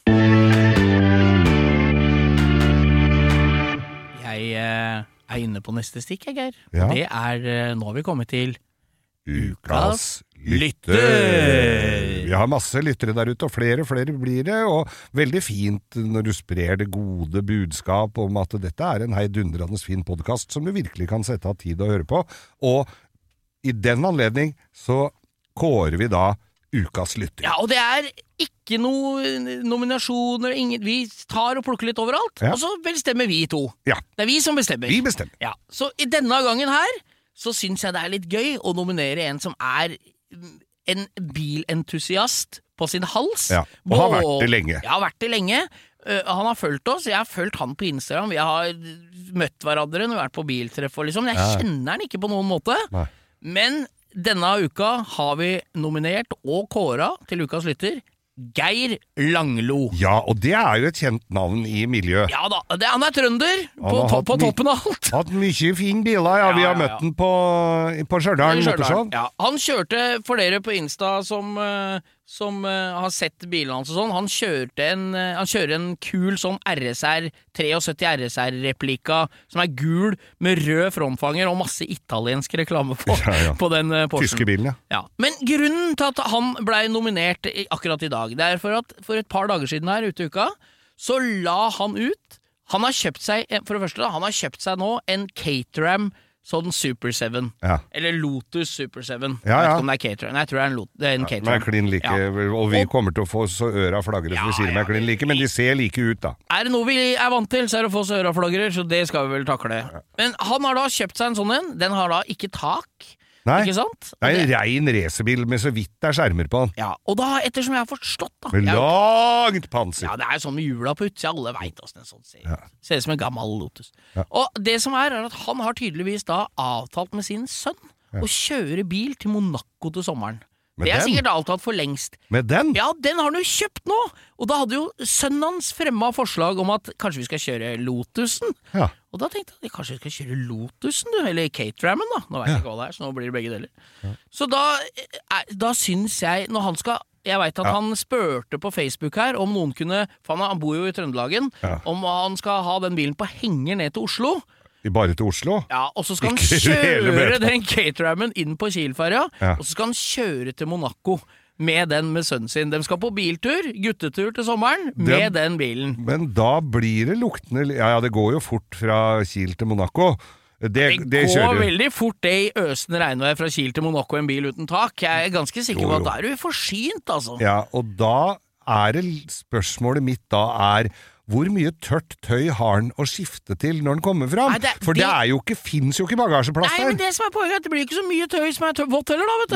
Jeg er inne på neste stikk, Geir. Ja. Det nå har vi kommet til Ukas lytter! Vi har masse lyttere der ute, og flere blir det, og veldig fint når du sprer det gode budskap om at dette er en heidundrende fin podcast som du virkelig kan sette av tid å høre på, og i den anledning så kårer vi da Ukas lytter. Ja, og det er ikke noen nominasjoner, vi tar og plukker litt overalt, og så bestemmer vi to. Ja. Det er vi som bestemmer. Vi bestemmer. Ja. Så i denne gangen her, så synes jeg det er litt gøy å nominere en som er en bilentusiast på sin hals. Ja, og har vært det lenge. Ja, har vært det lenge. Han har fulgt oss, jeg har fulgt han på Instagram, vi har møtt hverandre når vi har vært på biltreff, og liksom, jeg kjenner han ikke på noen måte. Nei. Men denne uka har vi nominert og kåret til Ukas lytter Geir Langlo. Ja, og det er jo et kjent navn i miljøet. Ja da, han er trønder, på toppen av alt. Hatt mye fin biler, vi har møtt den på Stjørdal Motorshow. Ja, han kjørte for dere på Insta som har sett bilene hans og sånn. Han kjører en kul sånn RSR 73 RSR-replika som er gul med rød frontfanger og masse italiensk reklame på den Porschen. Tyske bilen, ja. Men grunnen til at han ble nominert akkurat i dag, det er for at for et par dager siden her ute i uka, så la han ut, han har kjøpt seg, for det første da, han har kjøpt seg nå en Caterham sånn Super 7. Eller Lotus Super 7. Jeg vet ikke om det Caterham. Nei, jeg tror det er en Caterham. Men klin like, og vi kommer til å få så øra flagre, så vi sier de klin like, men de ser like ut da. Er det noe vi er vant til, så er det å få så øra flagrer, så det skal vi vel takle. Men han har da kjøpt seg en sånn en. Den har da ikke tak. Nei, ikke sant? Det er en rein racerbil med så vidt det er skjermer på den. Ja, og da, ettersom jeg har forstått da med langt panser. Ja, det er sånn med hjula på utsida, alle vet hvordan en sånn ser. Ser ut som en gammel Lotus. Og det som er at han har tydeligvis da avtalt med sin sønn å kjøre bil til Monaco til sommeren. Med det er den? sikkert avtalt for lengst. Med den? Ja, den har han jo kjøpt nå! Og da hadde jo sønnen hans fremmet forslag om at kanskje vi skal kjøre Lotusen. Ja. Og da tenkte jeg, kanskje vi skal kjøre Lotusen, du? Eller Caterhammen, da. Nå vet jeg ikke hva det er, så nå blir det begge deler. Så da syns jeg, når han skal... Jeg vet at han spørte på Facebook her om noen kunne, for han bor jo i Trøndelagen, om han skal ha den bilen på henger ned til Oslo. Bare til Oslo? Ja, og så skal han kjøre den Caterhammen inn på Kielferja, og så skal han kjøre til Monaco med den med sønnen sin. De skal på biltur, guttetur til sommeren, med den bilen. Men da blir det luktende... Ja, det går jo fort fra Kiel til Monaco. Det går veldig fort det i øsende regnvær fra Kiel til Monaco en bil uten tak. Jeg er ganske sikker på at da er du forsynt, altså. Ja, og da er det spørsmålet mitt da hvor mye tørt tøy har han å skifte til når han kommer fram? Nei, for det er jo ikke, finnes jo ikke bagasjeplass der. Nei, men det som er poenget er at det blir ikke så mye tøy som er vått heller da, vet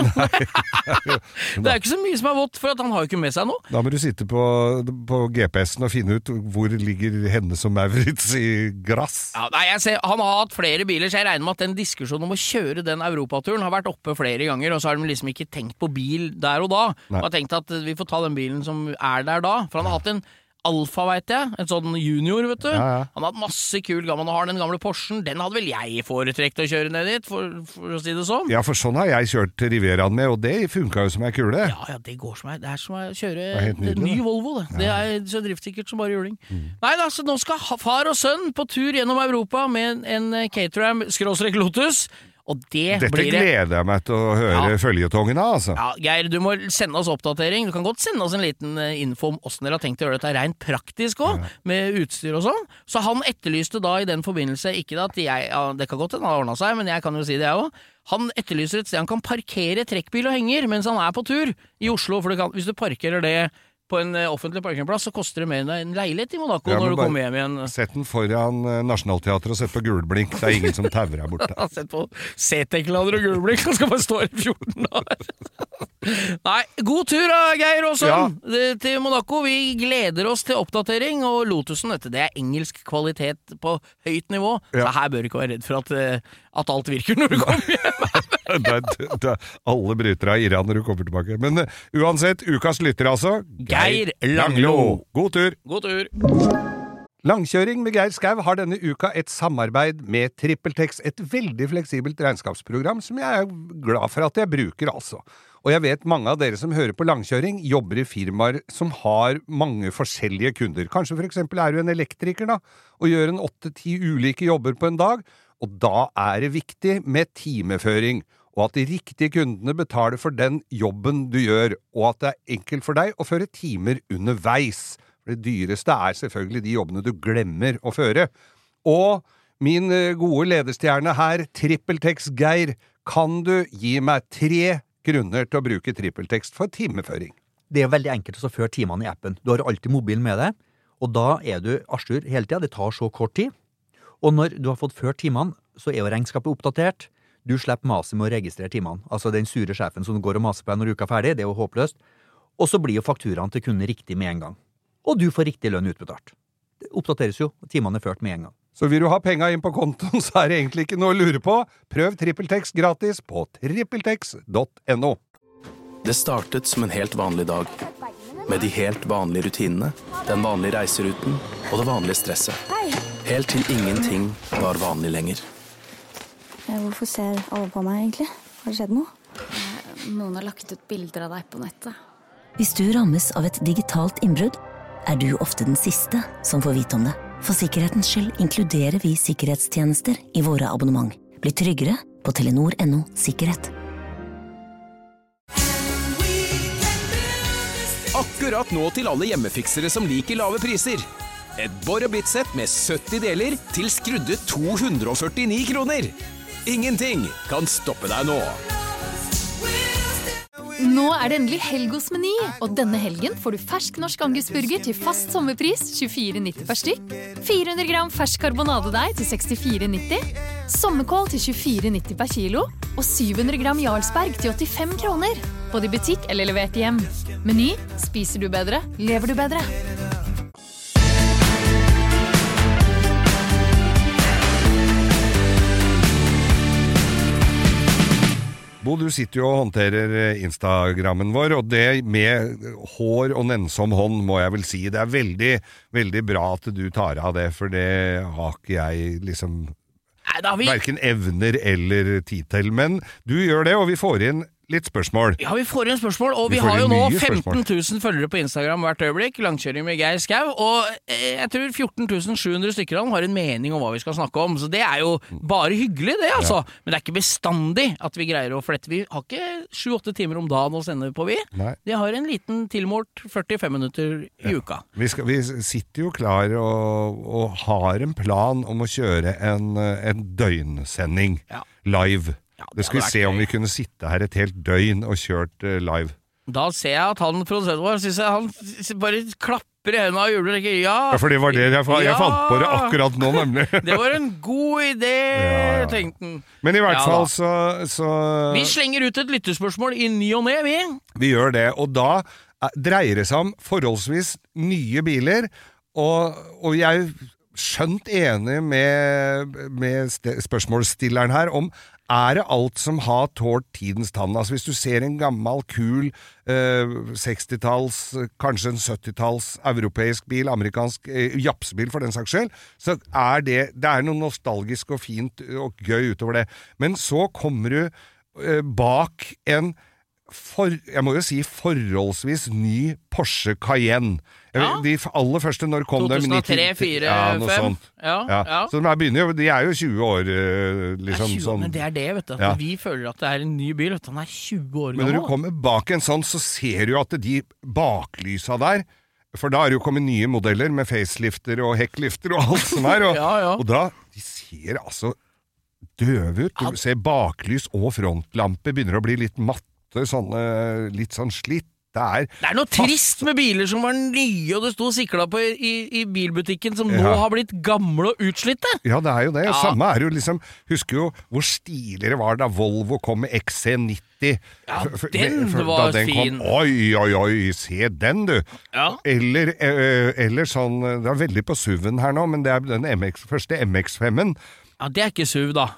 du. Det er ikke så mye som er vått, for at han har jo ikke med seg noe. Da må du sitte på GPS-en og finne ut hvor ligger henne som Maurits i grass. Ja, nei, han har hatt flere biler, så jeg regner med at den diskusjonen om å kjøre den europaturen har vært oppe flere ganger, og så har de liksom ikke tenkt på bil der og da. Og har tenkt at vi får ta den bilen som er der da, for han har hatt en Alfa, vet jeg, en sånn junior, vet du. Han har hatt masse kul gammel, han har den gamle Porschen, den hadde vel jeg foretrekt å kjøre ned dit, for å si det sånn. Ja, for sånn har jeg kjørt Riveraen med, og det funket jo som ei kule. Ja, det går som det er som å kjøre en ny Volvo, det. Det er så driftssikkert som bare juling. Nei da, så nå skal far og sønn på tur gjennom Europa med en Caterham /Lotus, og dette gleder jeg meg til å høre føljetongen av, altså. Ja, Geir, du må sende oss oppdatering. Du kan godt sende oss en liten info om hvordan dere har tenkt å gjøre dette rent praktisk også, med utstyr og sånn. Så han etterlyste da i den forbindelse, ikke at det kan godt hende han har ordnet seg, men jeg kan jo si det jeg også. Han etterlyser et sted han kan parkere trekkbil og henger mens han er på tur i Oslo, for hvis du parkerer det på en offentlig parkeringsplass, så koster det mer enn en leilighet i Monaco når du kommer hjem igjen. Sett den foran Nationalteatret og sett på gulblink. Det er ingen som tauer her borte. Sett på CT-klader og gulblink, han skal bare stå i 14 dager. Nei, god tur da, Geir og sønn, til Monaco. Vi gleder oss til oppdatering, og Lotusen, det er engelsk kvalitet på høyt nivå, så her bør du ikke være redd for at alt virker når du kommer hjem. Alle bryter av irra når du kommer tilbake. Men uansett, ukas lytter altså, Geir Langlo. God tur! God tur! Langkjøring med Geir Skau har denne uka et samarbeid med TrippelTex, et veldig fleksibelt regnskapsprogram som jeg er glad for at jeg bruker altså. Og jeg vet mange av dere som hører på langkjøring jobber i firmaer som har mange forskjellige kunder. Kanskje for eksempel er du en elektriker da, og gjør en 8-10 ulike jobber på en dag, og da er det viktig med timeføring, og at de riktige kundene betaler for den jobben du gjør, og at det er enkelt for deg å føre timer underveis. Det dyreste er selvfølgelig de jobbene du glemmer å føre. Og min gode lederstjerne her, TrippelTex Geir, kan du gi meg 3 grunner til å bruke TrippelTex for timeføring? Det er veldig enkelt å føre timene i appen. Du har alltid mobilen med deg, og da er du Arstur hele tiden. Det tar så kort tid. Og når du har fått ført timene, så er jo regnskapet oppdatert. Du slipper maset med å registrere timene. Altså den sure sjefen som går og maser på deg når uka er ferdig, det er jo håpløst. Og så blir jo fakturaen til kunden riktig med en gang. Og du får riktig lønn utbetalt. Det oppdateres jo, og timene er ført med en gang. Så vil du ha penga inn på kontoen, så er det egentlig ikke noe å lure på. Prøv TrippelTex gratis på trippeltex.no. Det startet som en helt vanlig dag, med de helt vanlige rutinene, den vanlige reiseruten og det vanlige stresset. Helt til ingenting var vanlig lenger. Hvorfor ser alle på meg egentlig? Har det skjedd noe? Noen har lagt ut bilder av deg på nettet. Hvis du rammes av et digitalt innbrudd, er du ofte den siste som får vite om det. For sikkerhetens skyld inkluderer vi sikkerhetstjenester i våre abonnement. Bli tryggere på Telenor.no sikkerhet. Akkurat nå til alle hjemmefiksere som liker lave priser. Et Bor & Blitz-sett med 70 deler til skrudde 249 kroner. Ingenting kan stoppe deg nå. Nå det endelig helg hos Meny, og denne helgen får du fersk norsk angusburger til fast sommerpris 24,90 per stykk, 400 gram fersk karbonadedeig til 64,90, sommerkål til 24,90 per kilo, og 700 gram Jarlsberg til 85 kroner. Både i butikk eller levert hjem. Meny, spiser du bedre, lever du bedre. Bo, du sitter jo og håndterer Instagrammen vår, og det med hår og nennsom hånd må jeg vel si. Det veldig, veldig bra at du tar av det, for det har ikke jeg liksom hverken evner eller tid til. Men du gjør det, og vi får inn litt spørsmål. Ja, vi får inn spørsmål, og vi har jo nå 15 000 følgere på Instagram hvert øyeblikk, langkjøring med Geir Skau, og jeg tror 14 700 stykker av dem har en mening om hva vi skal snakke om, så det jo bare hyggelig det, altså. Ja. Men det ikke bestandig at vi greier å flette. Vi har ikke 7-8 timer om dagen å sende på vi. Nei. De har en liten tilmålt 45 minutter i uka. Vi sitter jo klar og har en plan om å kjøre en døgnsending live. Ja, det skal vi se om vi kunne sitte her et helt døgn og kjørt live. Da ser jeg at han produsenten vår, synes jeg, han bare klapper i hendene og jubler ikke. Ja, for det var det jeg fant på det akkurat nå, nemlig. Det var en god idé, tenkte han. Men i hvert fall så... Vi slenger ut et lyttespørsmål i ny og ne, vi. Vi gjør det, og da dreier det seg om forholdsvis nye biler, og jeg skjønt enig med spørsmålsstilleren her om det alt som har tålt tidens tann? Altså hvis du ser en gammel, kul 60-talls, kanskje en 70-talls europeisk bil, amerikansk japsbil for den saks skyld, så det noe nostalgisk og fint og gøy utover det. Men så kommer du bak jeg må jo si forholdsvis ny Porsche Cayenne. De aller første, når kom 2003, 2004, 2005. Ja. Så de jo 20 år liksom sånn. Men det det, vet du. Ja. Vi føler at det en ny bil, vet du. Han 20 år gammel. Men når du kommer bak en sånn, så ser du at de baklysa der, for da det jo kommet nye modeller med facelifter og hekklifter og alt som og da, de ser altså døve ut. Du ser baklys og frontlampe begynner å bli litt matte, litt sånn slitt. Det noe trist med biler som var nye, og det stod sikla på i bilbutikken, som nå har blitt gamle og utslitte. Ja, det jo det. Samme jo liksom, husker jo hvor stiligere var da Volvo kom med XC90. Ja, den var fin. Oi, se den, du. Ja. Eller sånn, det veldig på SUV-en her nå, men det den første MX-5-en. Ja, det ikke SUV, da.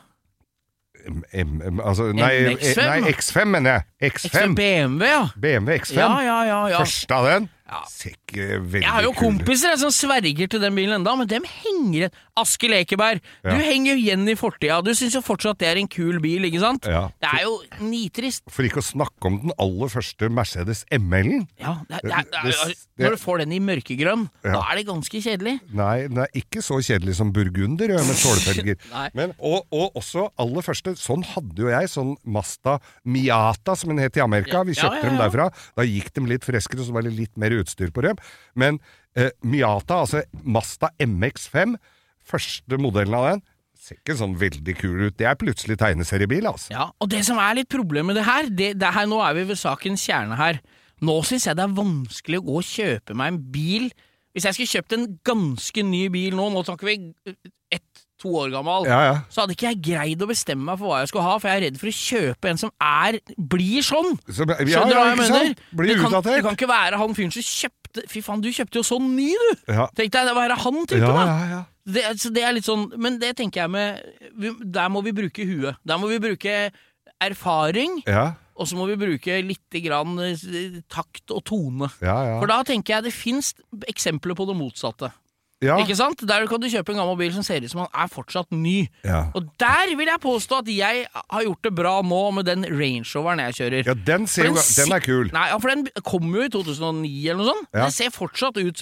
Nei, X5 mener jeg. X5 BMW, ja. BMW X5. Ja. Først av den. Sikkert veldig kul. Jeg har jo kompiser som sverger til den bilen enda, men dem henger Aske Lekeberg, du henger jo igjen i fortida. Du synes jo fortsatt det en kul bil, ikke sant? Ja. Det jo nitrist. For ikke å snakke om den aller første Mercedes ML-en. Ja, når du får den i mørkegrønn, da det ganske kjedelig. Nei, den ikke så kjedelig som burgunder med stålfelger. Men, og også aller første, sånn hadde jo jeg, sånn Mazda Miata, som den het i Amerika. Vi kjøpte dem derfra. Da gikk de litt freskere, så var det litt mer utstyr på dem. Men Miata, altså Mazda MX-5, første modellen av den, ser ikke sånn veldig kul ut. Det plutselig tegneseriebil, altså. Ja, og det som litt problemet med det her, nå vi ved sakens kjerne her. Nå synes jeg det vanskelig å gå og kjøpe meg en bil. Hvis jeg skulle kjøpt en ganske ny bil nå snakker vi 1-2 år gammel, så hadde ikke jeg greid å bestemme meg for hva jeg skulle ha, for jeg redd for å kjøpe en som blir sånn. Skjønner du hva jeg mener? Blir utdatert. Det kan ikke være han fyren som kjøpte, fy faen, du kjøpte jo så ny, du! Tenk deg, det var han type, da. Det litt sånn, men det tenker jeg med, der må vi bruke huet. Der må vi bruke erfaring, og så må vi bruke litt grann takt og tone. For da tenker jeg det finnes eksempler på det motsatte. Ikke sant? Der kan du kjøpe en gammel bil som ser ut som han fortsatt ny. Og der vil jeg påstå at jeg har gjort det bra nå med den Range Roveren jeg kjører. Ja, den kul. Nei, for den kom jo i 2009 eller noe sånt. Den ser fortsatt ut som en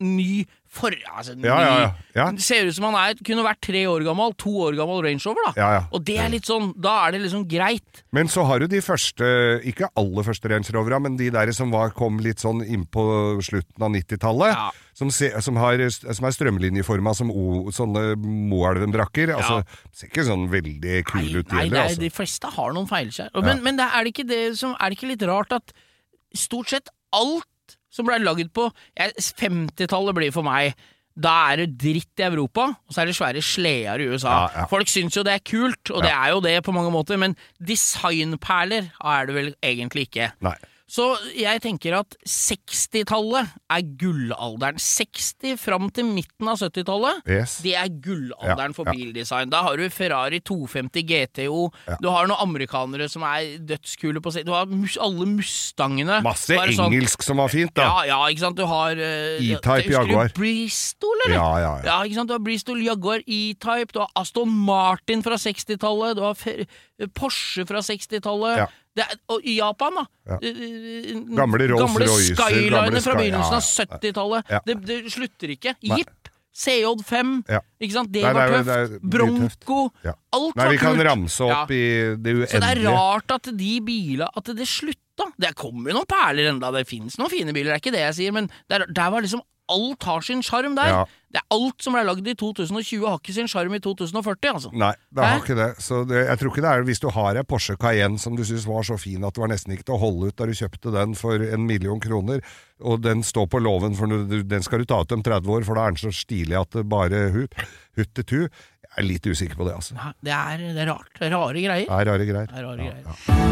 ny ny. Det ser ut som han kunne vært 3 år gammel, 2 år gammel Range Rover da. Og det litt sånn, da det liksom greit. Men så har du de første, ikke aller første Range Rovera, men de der som kom litt sånn inn på slutten av 90-tallet, som er strømlinjeforma som sånne Moelven-brakker. Altså, ser ikke sånn veldig kul ut Nei, heller, de fleste har noen feilskjær. Men det det ikke litt rart at stort sett alt som ble laget på 50-tallet blir for meg, da det dritt i Europa, og så det svære sleer i USA. Folk syns jo det kult, og det jo det på mange måter, men designperler det vel egentlig ikke. Nei. Så jeg tenker at 60-tallet gullalderen. 60 fram til midten av 70-tallet, det gullalderen for bildesign. Da har du Ferrari 250 GTO, du har noen amerikanere som dødskule på seg, du har alle Mustangene. Masse engelsk som var fint da. Ja, ikke sant, du har E-Type Jaguar. Bristol, eller? Ja, ikke sant, du har Bristol Jaguar E-Type, du har Aston Martin fra 60-tallet, du har Porsche fra 60-tallet, og i Japan da gamle Rolls-Royce, Skyliner fra begynnelsen av 70-tallet, det slutter ikke. Jeep, CJ5, ikke sant, det var tøft. Bronco, alt var kult. Vi kan ramse opp i det uendelige. Så det rart at de biler, at det slutta. Det kommer jo noen perler enda, det finnes noen fine biler, det ikke det jeg sier, men der var liksom alt har sin charm der. Det alt som ble laget i 2020 har ikke sin charm i 2040, altså. Nei, det har ikke det. Så jeg tror ikke det hvis du har en Porsche Cayenne som du synes var så fin at det var nesten ikke til å holde ut da du kjøpte den for 1 million kroner, og den står på loven, for den skal du ta ut om 30 år, for da den så stilig at det bare huttetu. Jeg litt usikker på det, altså. Det rart. Det rare greier. Det rare greier. Det rare greier.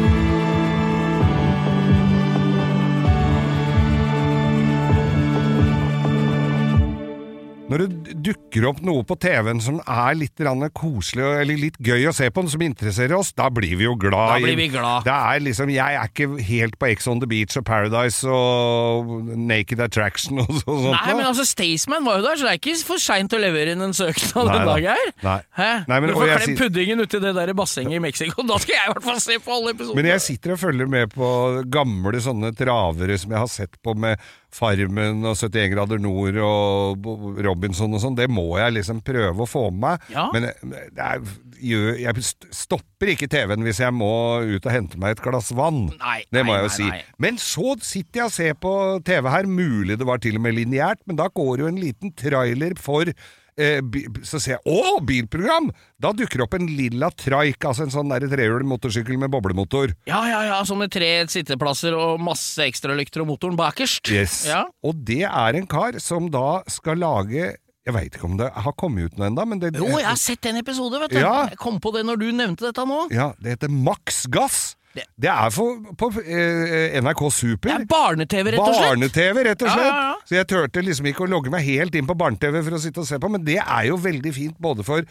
Når det dukker opp noe på TV-en som litt koselig eller litt gøy å se på, som interesserer oss, da blir vi jo glad. Da blir vi glad. Det liksom, jeg ikke helt på Ex on the Beach og Paradise og Naked Attraction og sånt. Nei, men altså Staysman var jo der, så det ikke for sent å levere inn en søknad den dagen her. Nei, men, du får klemme puddingen ut i det der bassenget i Mexico, da skal jeg i hvert fall se på alle episoder. Men jeg sitter og følger med på gamle sånne travere som jeg har sett på med Farmen og 71 grader nord og Robinson og sånn, det må jeg liksom prøve å få med meg, men jeg stopper ikke TV-en hvis jeg må ut og hente meg et glass vann. Det må jeg jo si. Men så sitter jeg og ser på TV her, mulig det var til og med lineært, men da går jo en liten trailer for så ser jeg, bilprogram! Da dukker opp en lilla traik, altså en sånn der trehjul motorsykkel med boblemotor. Ja, sånn med 3 sitteplasser og masse ekstra lykter og motoren bakerst. Og det en kar som da skal lage, jeg vet ikke om det har kommet ut noe enda, men det... Jo, jeg har sett en episode, vet du. Jeg kom på det når du nevnte dette nå. Ja, det heter Max Gass. Det på NRK Super. Det barne-TV, rett og slett. Barne-TV, rett og slett. Så jeg tørte liksom ikke å logge meg helt inn på barne-TV for å sitte og se på, men det jo veldig fint både for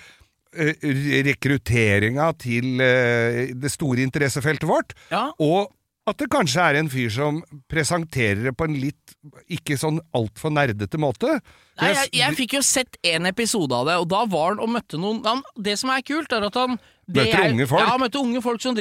rekrutteringa til det store interessefeltet vårt, og at det kanskje en fyr som presenterer det på en litt, ikke sånn alt for nerdete måte. Nei, jeg fikk jo sett en episode av det, og da var han og møtte noen... Det som kult at han... Møtte unge folk? Ja, møtte unge folk som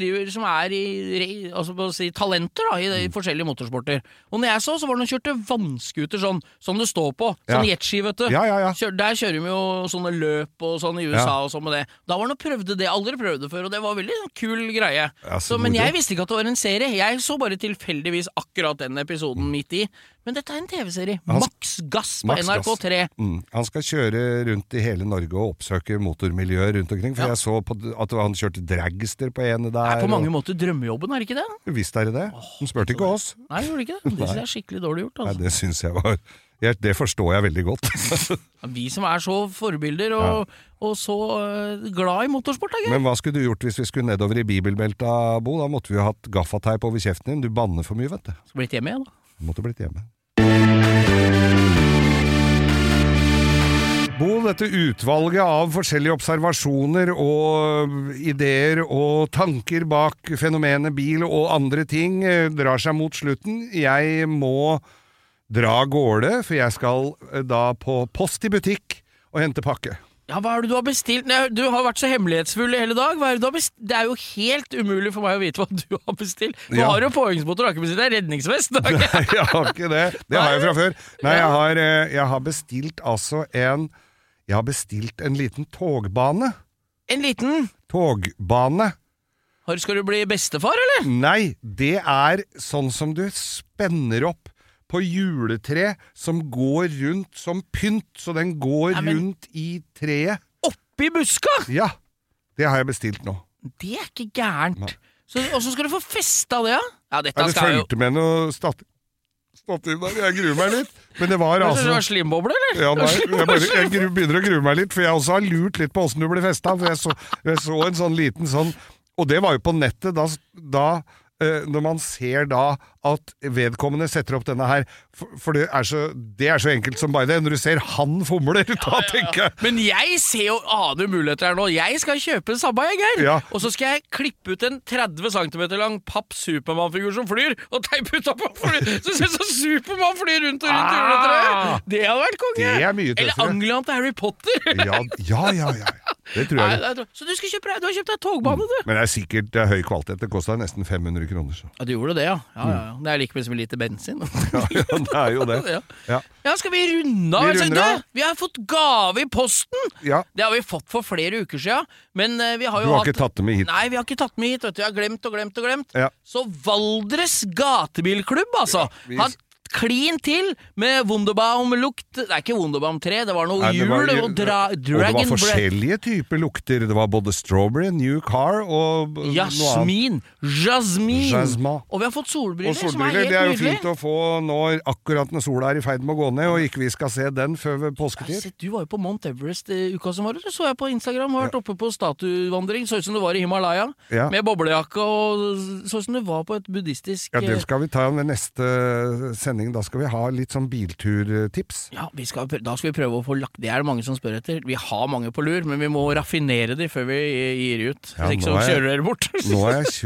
altså på å si talenter da, i forskjellige motorsporter. Og når jeg så var det noen kjørte vannskuter sånn, som det står på, sånn jetski, vet du. Der kjører vi jo sånne løp og sånn i USA og sånn med det. Da var det prøvde det, aldri prøvde før, og det var veldig kul greie. Men jeg visste ikke at det var en serie. Jeg så bare tilfeldigvis akkurat den episoden midt i. Men dette en TV-serie. Max Gass på NRK3. Han skal kjøre rundt i hele Norge og oppsøke motormiljøet rundt omkring, for jeg så at han kjørte dragster på ene der. Det på mange måter drømmejobben, det ikke det? Visst det det. De spurte ikke oss. Nei, gjorde ikke det. Det synes jeg skikkelig dårlig gjort. Altså. Nei, det synes jeg var... Det forstår jeg veldig godt. Vi som så forbilder og så glad i motorsport, da. Men hva skulle du gjort hvis vi skulle nedover i bibelbelta, Bo? Da måtte vi jo hatt gaffateip over kjeften din. Du banner for mye, vet du. Så blitt hjemme igjen, da. Måtte blitt hjemme. Bo, dette utvalget av forskjellige observasjoner og ideer og tanker bak fenomenet bil og andre ting drar seg mot slutten. Jeg må dra gårde, for jeg skal da på post i butikk og hente pakke. Ja, hva er det du har bestilt? Du har vært så hemmelighetsfull i hele dag. Hva er det du har bestilt? Det er jo helt umulig for meg å vite hva du har bestilt. Nå har du påhengsmotor, du har ikke bestilt deg redningsvest. Nei, jeg har ikke det. Det har jeg fra før. Nei, jeg har bestilt Jeg har bestilt en liten togbane. En liten? Togbane. Skal du bli bestefar, eller? Nei, det er sånn som du spenner opp på juletre som går rundt som pynt, så den går rundt i treet. Oppi buska? Ja, det har jeg bestilt nå. Det er ikke gærent. Og så skal du få festa det, ja? Ja, dette det skal jo... følte med noe stativ der, jeg gruer meg litt. Men det var altså... Det var slimboble, eller? Ja, nei, jeg begynner å grue meg litt, for jeg også har lurt litt på hvordan du ble festet, for jeg så en sånn liten sånn... Og det var jo på nettet, når man ser da at vedkommende setter opp denne her, for det er så enkelt som bare det, når du ser han fomler, da tenker jeg. Men jeg ser jo aner muligheter her nå. Jeg skal kjøpe samme, Geir. Ja. Og så skal jeg klippe ut en 30 cm lang papp Superman-figur som flyr, og teipe ut på flyr, så ser det så Superman flyr rundt og rundt i juletreet. Det hadde vært konge. Det er mye tøffere. Eller Angelian til Harry Potter. Ja. Det tror jeg. Nei, så du har kjøpt deg togbane, du. Men det er sikkert høy kvalitet. Det kostet nesten 500 kroner. Så. Ja, du gjorde det, ja. Det er like mye som lite bensin. Ja, det er jo det. Ja, skal vi runde av? Vi har fått gave i posten. Ja. Det har vi fått for flere uker siden. Men vi har jo Du har ikke tatt det med hit. Nei, vi har ikke tatt det med hit. Vet du. Vi har glemt. Ja. Så Valdres gatebilklubb, altså. Har klin til med Wunderbaum-lukt. Det er ikke Wunderbaum 3, det var noe jul og Dragon Breath. Og det var forskjellige typer lukter. Det var både strawberry, new car og Jasmin. Og vi har fått solbriller, som er helt nydelig. Det er jo fint å få akkurat når sola er i ferd med å gå ned, og ikke vi skal se den før påsketid. Du var jo på Mount Everest uka som var, det så jeg på Instagram, og vært oppe på statuevandring, så ut som du var i Himalaya, med boblejakke, og så ut som du var på et buddhistisk... Ja, det skal vi ta ved neste sending. Da skal vi ha litt sånn bilturtips. Ja, da skal vi prøve å få lagt... Det er det mange som spør etter. Vi har mange på lur, men vi må raffinere de før vi gir ut. Hvis ikke så kjører dere bort. Nå har jeg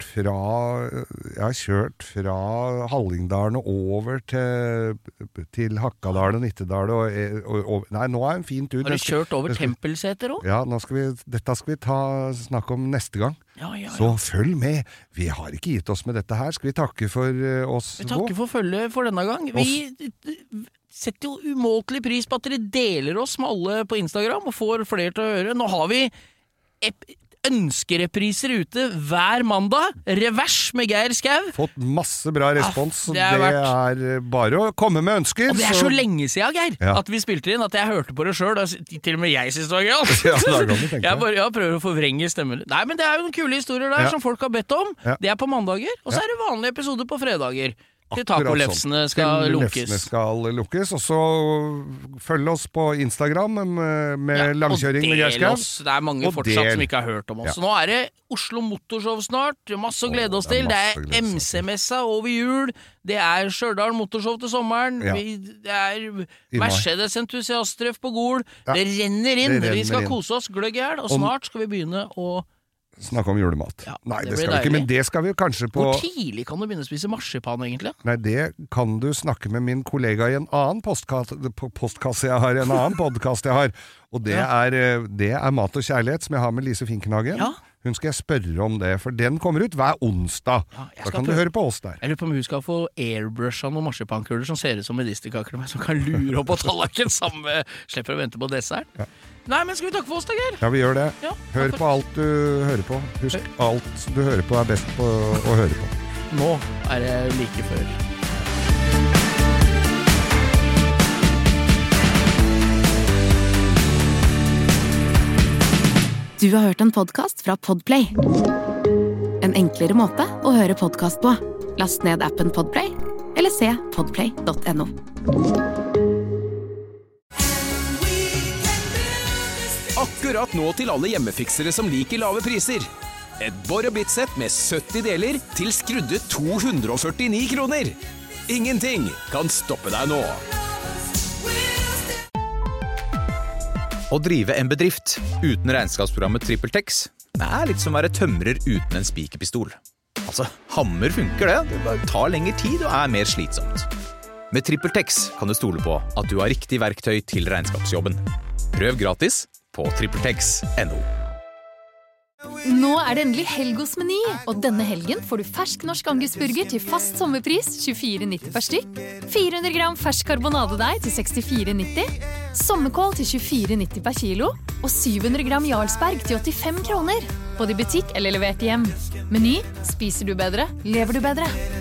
kjørt fra Hallingdalen og over til Hakkadal og Nittedal nei, nå er en fin tur. Har du kjørt over Tempelseter også? Ja, dette skal vi snakke om neste gang. Ja. Så følg med. Vi har ikke gitt oss med dette her. Skal vi takke for oss? Vi takker for følget for denne gang. Vi setter jo umåtelig pris på at dere deler oss med alle på Instagram og får flere til å høre. Nå har vi ønskerepriser ute hver mandag. Revers med Geir Skau. Fått masse bra respons. Det er bare å komme med ønsker. Og det er så lenge siden, Geir, at vi spilte inn, at jeg hørte på det selv. Til og med jeg synes det var gøy. Jeg prøver å forvrenge stemmen. Nei, men det er jo noen kule historier der som folk har bedt om. Det er på mandager, og så er det vanlige episoder på fredager. Til tacolefsene skal lukkes. Og så følg oss på Instagram med langkjøring med Geir Skau. Det er mange fortsatt som ikke har hørt om oss. Så nå er det Oslo Motorshow snart. Masse å glede oss til. Det er MC-messa over jul. Det er Stjørdal Motorshow til sommeren. Det er Mercedes-entusiasttreff på Gol. Det renner inn. Vi skal kose oss gløgg i hjel, og snart skal vi begynne å snakke om julemat. Nei, det skal vi ikke, men det skal vi kanskje på... Hvor tidlig kan du begynne å spise marsipan, egentlig? Nei, det kan du snakke med min kollega i en annen postkasse jeg har, en annen podcast jeg har. Og det er Mat og kjærlighet, som jeg har med Lise Finkenhagen. Ja. Hun skal jeg spørre om det, for den kommer ut hver onsdag. Da kan du høre på oss der. Jeg lurer på om hun skal få airbrusha noen marsipankuler som ser ut som medisterkaker, som kan lure opp på tallerken sammen. Slipper å vente på dessert. Ja. Nei, men skal vi takke for oss, da, Geir? Ja, vi gjør det. Ja, hør på alt du hører på. Husk, alt du hører på er best på å høre på. Nå er det like før. Du har hørt en podcast fra Podplay. En enklere måte å høre podcast på. Last ned appen Podplay, eller se podplay.no. Akkurat nå til alle hjemmefiksere som liker lave priser. Et Borre Bitsett med 70 deler til skrudde 249 kroner. Ingenting kan stoppe deg nå. Å drive en bedrift uten regnskapsprogrammet TrippelTex er litt som å være tømrer uten en spikerpistol. Altså, hammer funker det. Det bare tar lengre tid og er mer slitsomt. Med TrippelTex kan du stole på at du har riktig verktøy til regnskapsjobben. Prøv gratis på TrippelTex.no. Nå det endelig helg hos Meny, og denne helgen får du fersk norsk angusburger til fast sommerpris 24,90 per stykk, 400 gram fersk karbonadedeig til 64,90, sommerkål til 24,90 per kilo, og 700 gram Jarlsberg til 85 kroner. Både i butikk eller levert hjem. Meny, spiser du bedre, lever du bedre.